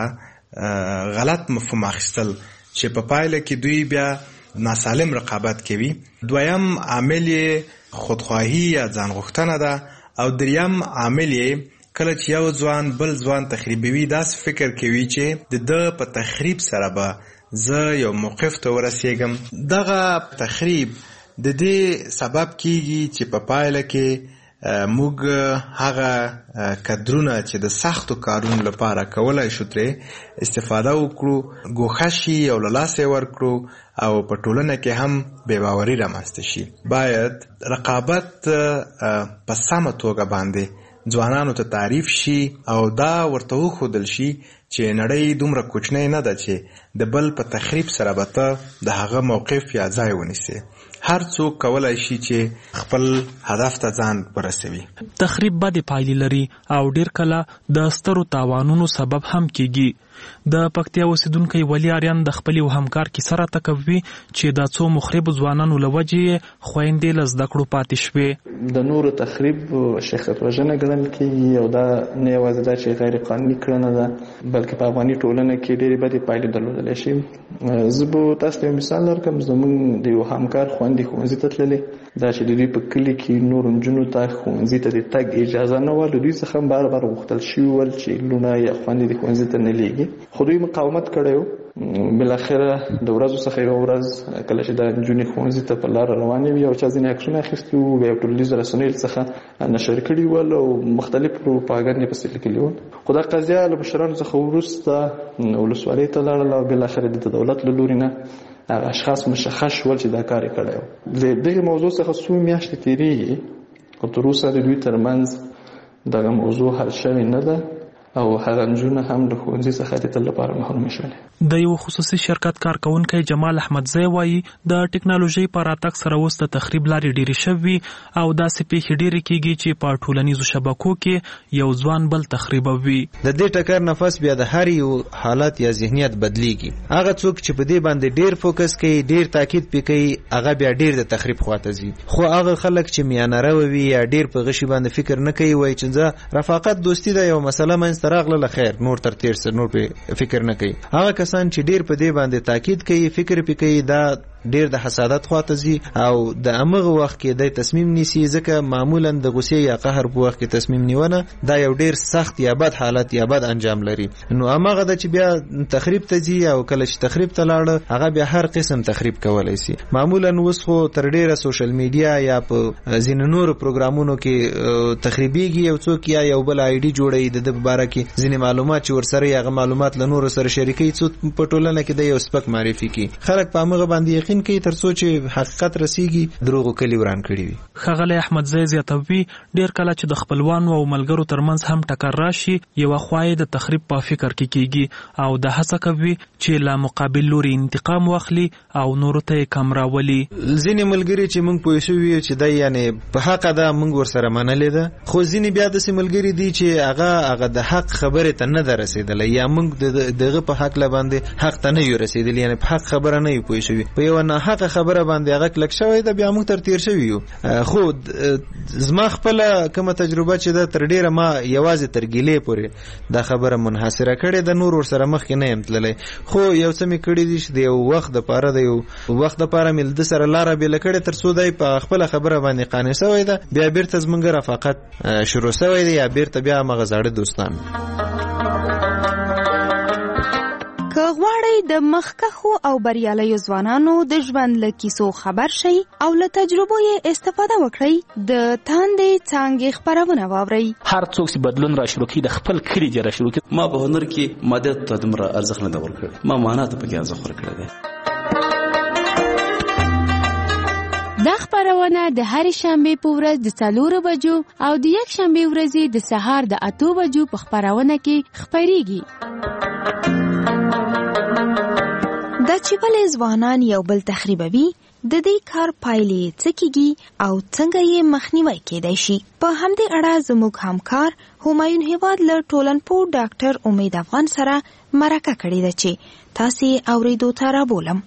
Speaker 13: غلط مفهوم اخیستل چې په پایله کې دوی بیا ناسالم رقابت کوي. دویم عامل خودخواهی یا ځان غوښتنه ده او دریم عامل کله چې یو ځوان بل ځوان تخریبوي داس فکر کوي چې د په تخریب سره به زه یو موقف ته ورسېږم. دغه تخریب د دې سبب کیږي چې په پایله کې موږ هغه کدرونه چې د سختو کارونو لپاره کولای شو ترې استفاده وکړو ګوښه شي او له لاسه ورکړو او په ټولنه کې هم بې باوري رامنځته شي. باید رقابت په سمه توګه باندې ځوانانو ته تعریف شي او دا ورته وښودل شي چې نړۍ دومره کوچنۍ نه ده چې د بل په تخریب سره به ته د هغه موقف یا ځای ونیسي. هر څوک کولای شي چې خپل هدف ته ځان ورسوي.
Speaker 12: تخریب بدې پایلې لري او ډیر کله د سترو تاوانونو سبب هم کیږي. د پکتیا اوسیدونکي ولی آریان د خپل یو همکار کیسه راته کوي چې د څو مخرب ځوانانو لوجې خويندې لزده کړو پاتې شوې.
Speaker 25: د نورو تخریب شخصیت وژنه ګڼل کیږي او دا نه یوازې دا چې غیر قانوني کړنه ده بلکې په افغاني ټولنه کې ډېرې بدې پایلې درلودلی شي. زه به تاسو ته مثال درکړم. زموږ د یو همکار خویندې ښوونځي ته تللې، دا چې د دوی په کلي کې نورو نجونو ته ښوونځي ته د تګ اجازه نه وه. له دوی څخه هم بار بار غوښتل شوي ول چې لوڼه یا خویندې د ښوونځي ته نه لیږي، خو دوی مقاومت کړی و. بالاخره د ورځو څخه یوه ورځ کله چې دا نجونې ښوونځي ته په لاره روانې وي او چا ځینې عکسونه اخیستي وو، بیا یې ټولنیزو رسنیو څخه نشر کړي ول او مختلف پروپاګند یې پسې لیکلي ول. خو دا قضیه له مشرانو څخه وروسته ولسوالۍ ته لاړله او بالاخره د دولت له لوري نه هغه اشخاص مشخص شول چې دا کار یې کړی و. د دغې موضوع څخه څو میاشتې تېرېږي خو تر اوسه د دوی ترمنځ دغه موضوع حل شوې نه ده او هغه نجونه هم له ښوونځي څخه د تل لپاره محروم شولې.
Speaker 12: د یو خصوصي شرکت کارکونکي جمال احمدزی وایي د ټکنالوژي په راتګ سره اوس د تخریب لارې ډېرې شوي او داسې پیښې ډېرې کیږي چې په ټولنیزو شبکو کې یو ځوان بل تخریبوي.
Speaker 15: د دې ټکر نفس بیا د هر یو حالت یا ذهنیت بدلیږي. هغه څوک چې په دې باندې ډېر فوکس کوي، ډېر تاکید پکې، هغه بیا ډېر د تخریب خواته ځي. خو هغه خلک چې میانه روي یا ډېر په غشي باندې فکر نه کوي، وایي چې زه رفاقت دوستی دا یو مسله منځته راغله، خیر نور تر تیر سره نور په فکر نه کوي. هغه کسان چې ډېر په دې باندې تاکید کوي، فکر پې کوي، دا ډېر د حسادت خواته ځي او د همغه وخت کې د تصمیم نیسي، ځکه معمولا د غصې یا قهر په وخت کې تصمیم نیونه دا یو ډېر سخت یا بد حالت یا بد انجام لري. نو همغه د چې بیا تخریب ته ځي او کله چې تخریب ته لاړه هغه بیا هر قسم تخریب کولی سي. معمولا اوس خو تر ډېره سوشل میډیا یا په ځینې نورو پروګرامونو کې تخریبېږي، یو څوک یا یو بل آی ډي جوړوي د ده باره کې ځینې معلومات چې ورسره هغه معلومات له نورو سره شریکوي، څو په ټولنه کې د یو سپک معرفي کوي. خلک په همغه باندې یقین کوي تر څو چې حقیقت رسیږي دروغو کلی وران کړي وي.
Speaker 12: ښاغلی احمدزی زیاتوي ډېر کله چې د خپلوانو او ملګرو ترمنځ هم ټکر راشي، یوه خوا یې د تخریب په فکر کې کیږي او د هڅه کوي چې له مقابل لوري انتقام واخلي او نورو ته یې کم راولي.
Speaker 15: ځینې ملګري چې موږ پوه شوي یو چې دا یعنې په حقه ده موږ ورسره منلې ده، خو ځینې بیا داسې ملګري دي چې هغه د حق خبرې ته نه ده رسېدلی یا موږ دغه په حق له باندې حق ته نه یو رسېدلی، یعنې په حق خبره نه یو پوه شوي، په یوه ناحقه خبره باندې هغه کلک شوی ده، بیا موږ تر تیر شوي یو. خو زما خپله کومه تجربه چې ده تر ډېره ما یوازې تر ګیلې پورې دا خبره منحصره کړې ده، نور ورسره مخکې نه یم تللی. خو یو څه مې کړي دي چې د یو وخت دپاره مې له ده سره لاره بېله کړې تر څو دی په خپله خبره باندې قانع شوی ده، بیا بیرته زموږ رفاقت شروع شوی دی یا بیرته بیا همغه زاړه دوستان.
Speaker 2: که غواړئ د مخکښو او بریالیو ځوانانو د ژوند له کیسو خبر شئ او له تجربو یې استفاده وکړئ، د تاندې څانګې خپرونه واورئ.
Speaker 16: هر څوک چې بدلون را شروع کړي د خپل کلي دې را شروع کړي. ما په هنر کې مادیت ته دومره ارزښت نه دی ورکړی، ما معنا ته پکې ارزښت ورکړی دی.
Speaker 17: دا خپرونه د هرې شنبې په ورځ د 4 بجو او د یک شنبې ورځې د سهار د 8 بجو په خپرونه کې خپریږي.
Speaker 2: دا چې ولې ځوانان یو بل تخریبوي، د دې کار پایلې څه کیږي او څنګه یې مخنیوی کیدای شي، په همدې اړه زموږ همکار همایون هیواد له ټولنپوه ډاکټر امید افغان سره مرکه کړې ده چې تاسې اوریدو ته رابولم.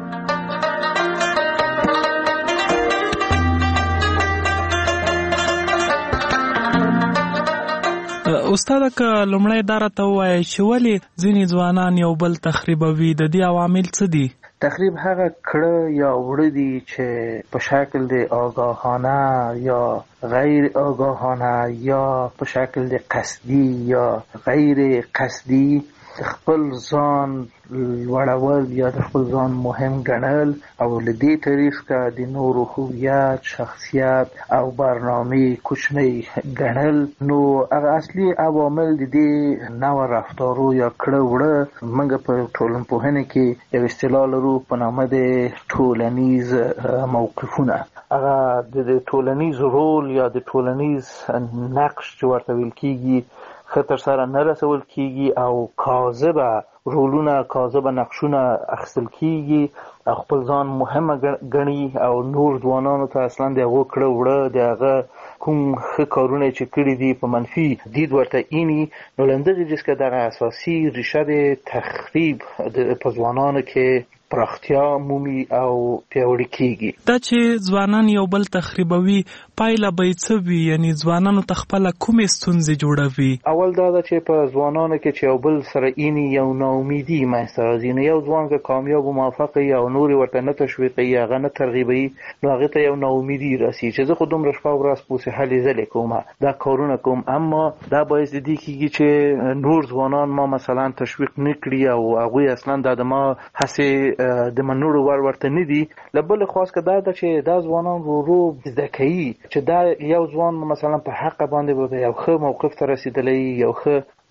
Speaker 12: استاده که لومړی دا راته ووایئ چې ولې ځینې ځوانان یو بل تخریبوي، د دې عوامل څه دي؟
Speaker 14: تخریب هغه کړه یا وړه دي چې په شکل د آگاهانه یا غیر آگاهانه یا په شکل د قصدي یا غیر قصدي خپل ځان لوړول یا د خپل ځان مهم ګڼل او له دې طریقه د نورو هویت، شخصیت او برنامه کوچنی ګڼل. نو هغه اصلي عوامل د دې نوع رفتارو یا کړه وړه موږ په ټولنپوهنه کې یو اصطلاح لرو په نامه د ټولنیز موقفونه. هغه د ټولنیز رول یا د ټولنیز نقش چې ورته ویل کیږي خطر سره نه رسول کیږي او کاذبه رولونه، کاذبه نقشونه اخیستل کیږي او خپل ځان مهمه ګڼي او نور ځوانانو ته اصلا د هغو کړه وړه د هغه کوم ښه کارونه چې کړي دي په منفي دید ورته اینی. نو له همدغې جز که دغه اساسي ریشه د تخریب په ځوانانو کې پراختیا مومي او پیاوړي کیږي.
Speaker 12: دا چې ځوانان یو بل تخریبوي پایله به یې څه وي؟ یعنې ځوانانو ته خپله کومې ستونزې جوړوي؟
Speaker 14: اول دا ده چې په ځوانانو کې چې یو بل سره اینی یو ناامیدي منځته راځي. نو یو ځوان که کامیاب و موفق وي او نور یې ورته نه تشویقوي، هغه نه ترغیبوي، نو هغې ته یو ناامیدي رسي چې زه خو دومره شپه ورځ پوسې هلې ځلې کوم، دا کارونه کوم، اما دا باعث د دې کېږي چې نور ځوانان ما مثلا تشویق نه کړي او هغوی اصلا دا د ما هسې د منلو وړ ورته نه دي. له بلې خواست که دا ده چې دا ځوانان ورو زده کوي چې دا یو ځوان مثلا په حق باندې به یو ښه موقف ته رسېدلی، یو ښه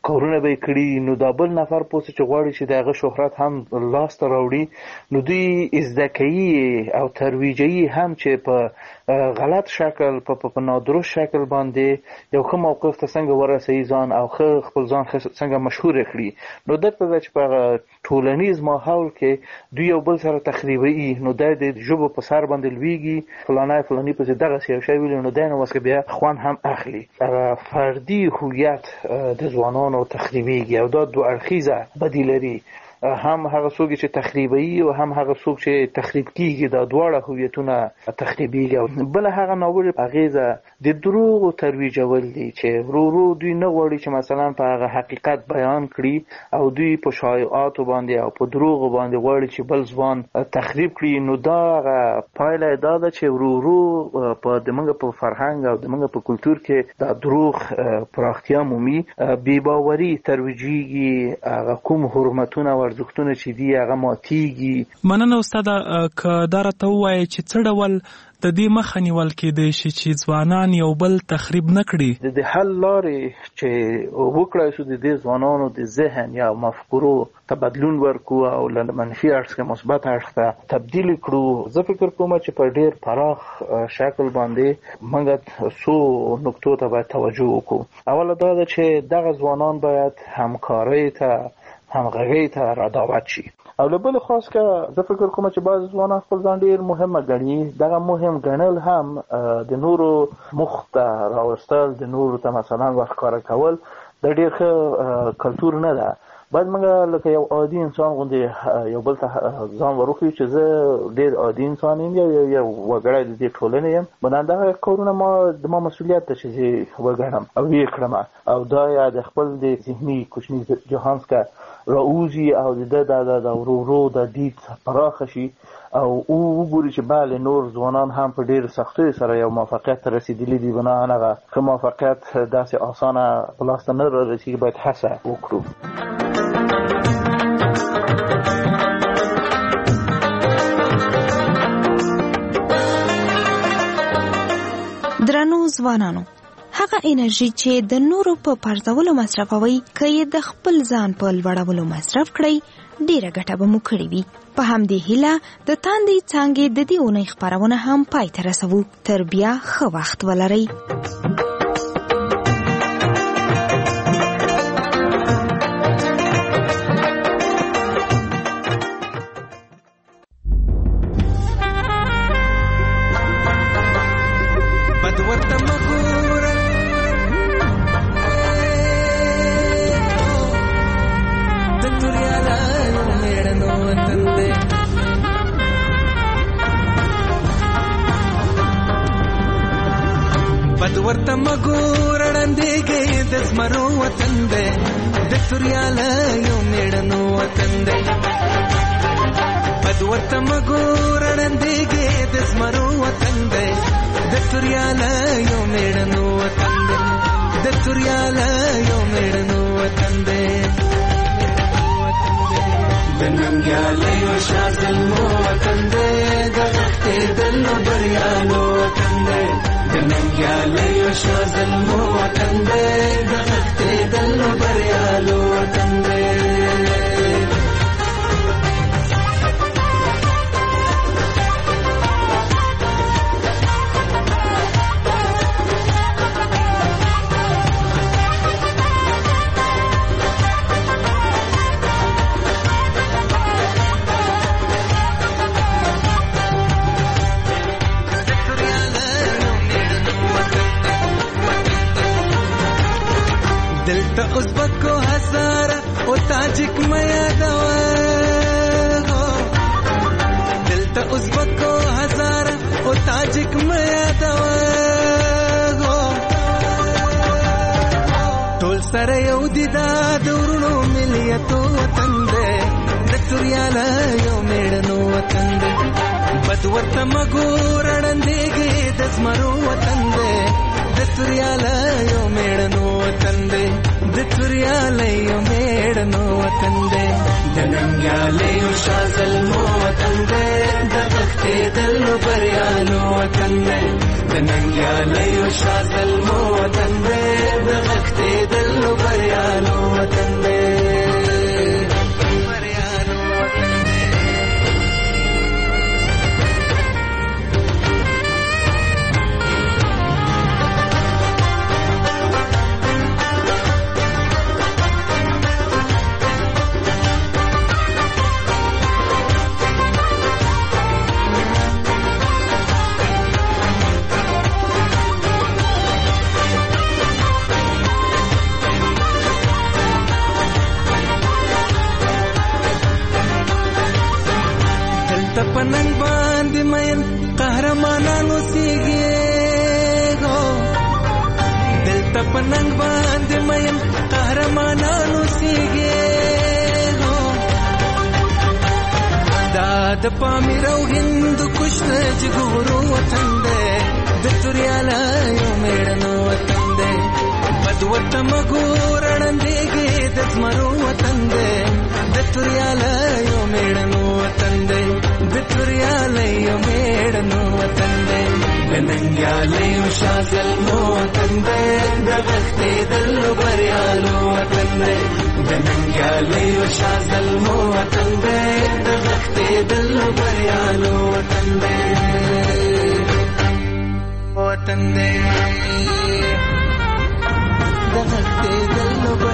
Speaker 14: کارونه به کړي، نو دا بل نفر پوسه چې غواړي چې دغه شهرت هم لاس ته راوړي، نو دوی ازدکه‌ای او ترویجی هم چې په غلط شکل په نادرست شکل باندې یو ښه موقف ته څنګه ورسوي ځان او خپل ځان څنګه مشهور کړي. نو دلته چې په ټولنیز ماحول کې دوی یو بل سره تخریبي، نو د ژبو په سر باندې لویږي، فلانی په دغه یو شی ویل، نو دا نو واسه بیا خوان هم اخلي. فردي هویت د ځوانانو تخریبيږي او دا دوه اړخیزه بدی لري، هم هغه څوک چې تخریبي او هم هغه څوک چې تخریب کیږي، دا دواړه هویتونه تخریبيږي. او بل هغه ناوړه اغیزه د دروغ او ترویجول دي چې ورو دوی نه غواړي چې مثلا په هغه حقیقت بیان کړي او دوی په شایعات باندې او په دروغ باندې غواړي چې بل ځوان تخریب کړي. نو دا پایله دا ده چې ورو په دمنګ په فرهنګ او دمنګ په کلچر کې دا دروغ پراختیا مومي، بې باوري ترویجيږي، هغه کوم حرمتونه ارزښتونه چې دی هغه ماتیږي.
Speaker 12: مننه استاد، که دا راته ووایي چې څه ډول د دې مخه نیول کېدای شي چې ځوانان یو بل تخریب نه کړي؟
Speaker 14: د حل لارې چې وکړای شو د دې ځوانانو د ذهن یا مفکورو ته بدلون ورکو او له منفي اړخ څخه مثبت اړخ ته تبدیل کړو. زه فکر کوم چې په ډیر پراخ شکل باندې موږ څو نقطو ته باید توجه وکړو. اوله دا ده چې دغه ځوانان باید همکارۍ ته همغږۍ ته رادعوت شي، او له بل خاص که زه فکر کوم چې بعض ځوانان خپل ځان ډیر مهمه ګڼي، دغه مهم ګڼل هم د نورو مخ ته راوستل، د نورو ته مثلا ورښکاره کول د ډیر ښه کلتور نه ده. باید موږ لکه یو عادي انسان غوندې یو بل ته ځان وروښیو چې زه ډیر عادي انسان یم، یو وګړی د دې ټولنې یم، بنا دغه کارونه د ما مسؤلیت ده چې زه وګڼم او ویې کړم، او دا یا د خپل د ذهني کوچني جهان څخه راوځي او د ورو د دید پراخه شي او وګوري چې بله نور ځوانان هم په ډېر سختیو سره یو موفقیت ته رسېدلي دي. بناهن هغه ښه موفقیت داسې اسانه په لاس ته نه رارسېږي، باید هڅه وکړو.
Speaker 2: درنو ځوانانو، هغه انرژي چې د نورو په پرځولو مصرفوي، که یې د خپل ځان په لوړولو مصرف کړئ، ډیره ګټه به مو کړې وي. په همدې هیله د تاندې څانګې د دې اونۍ خپرونه هم پای ته رسوو. تر بیا ښه وخت ولرئ.
Speaker 3: ورته مګور وړاندېږي د زمرو وطن دی، د توریاله یو میړنو وطن دی. بد ورته مګور وړاندېږي د زمرو وطن دی، د توریاله یو میړنو وطن دی، د توریاله یو میړنو وطن دی. د ننګیالیو شازلمو وطن دی، د غښتېدلو بریالو وطن دی، د ننګیالیو شازلمو وطن دی، د غښتېدلو بریالو وطن دی. دلته ازبکو هزاره او تاجک مې یادوه، دلته ازبکو هزاره او تاجک مې یادوه، ټول سره یو دي دا د ورونو ملیتو وطن دی، د توریاله یو میړنو وطن دی. بد ورته مګور وړاندېږي د زمرو وطن دی، د توریاله یو میړنو وطن دی، د توریاله یو میړنو وطن دی، د ننګیالیو شازلمو وطن دی، د غښتېدل بریالو وطن دی د ننګیالیو شازلمو وطن دی د غښتېدل بریالو وطن دی پننګ باندې مین قهرمانانو سیږي دلته پننګ باندې مین قهرمانانو سیږي دا د پامیر او هند کشت جګورو وطن دی د توریالا یو میړنو وطن دی بدورته مګور اړندېږي د زمرو وطن دی د توریالا یو میړنو وطن دی د توریالا یو میړنو وطن دی د ننګیالیو شازلمو وطن دی د غښتېدل بریالو وطن دی د ننګیالیو شازلمو وطن دی د غښتېدل بریالو وطن دی وطن دی د غښتېدل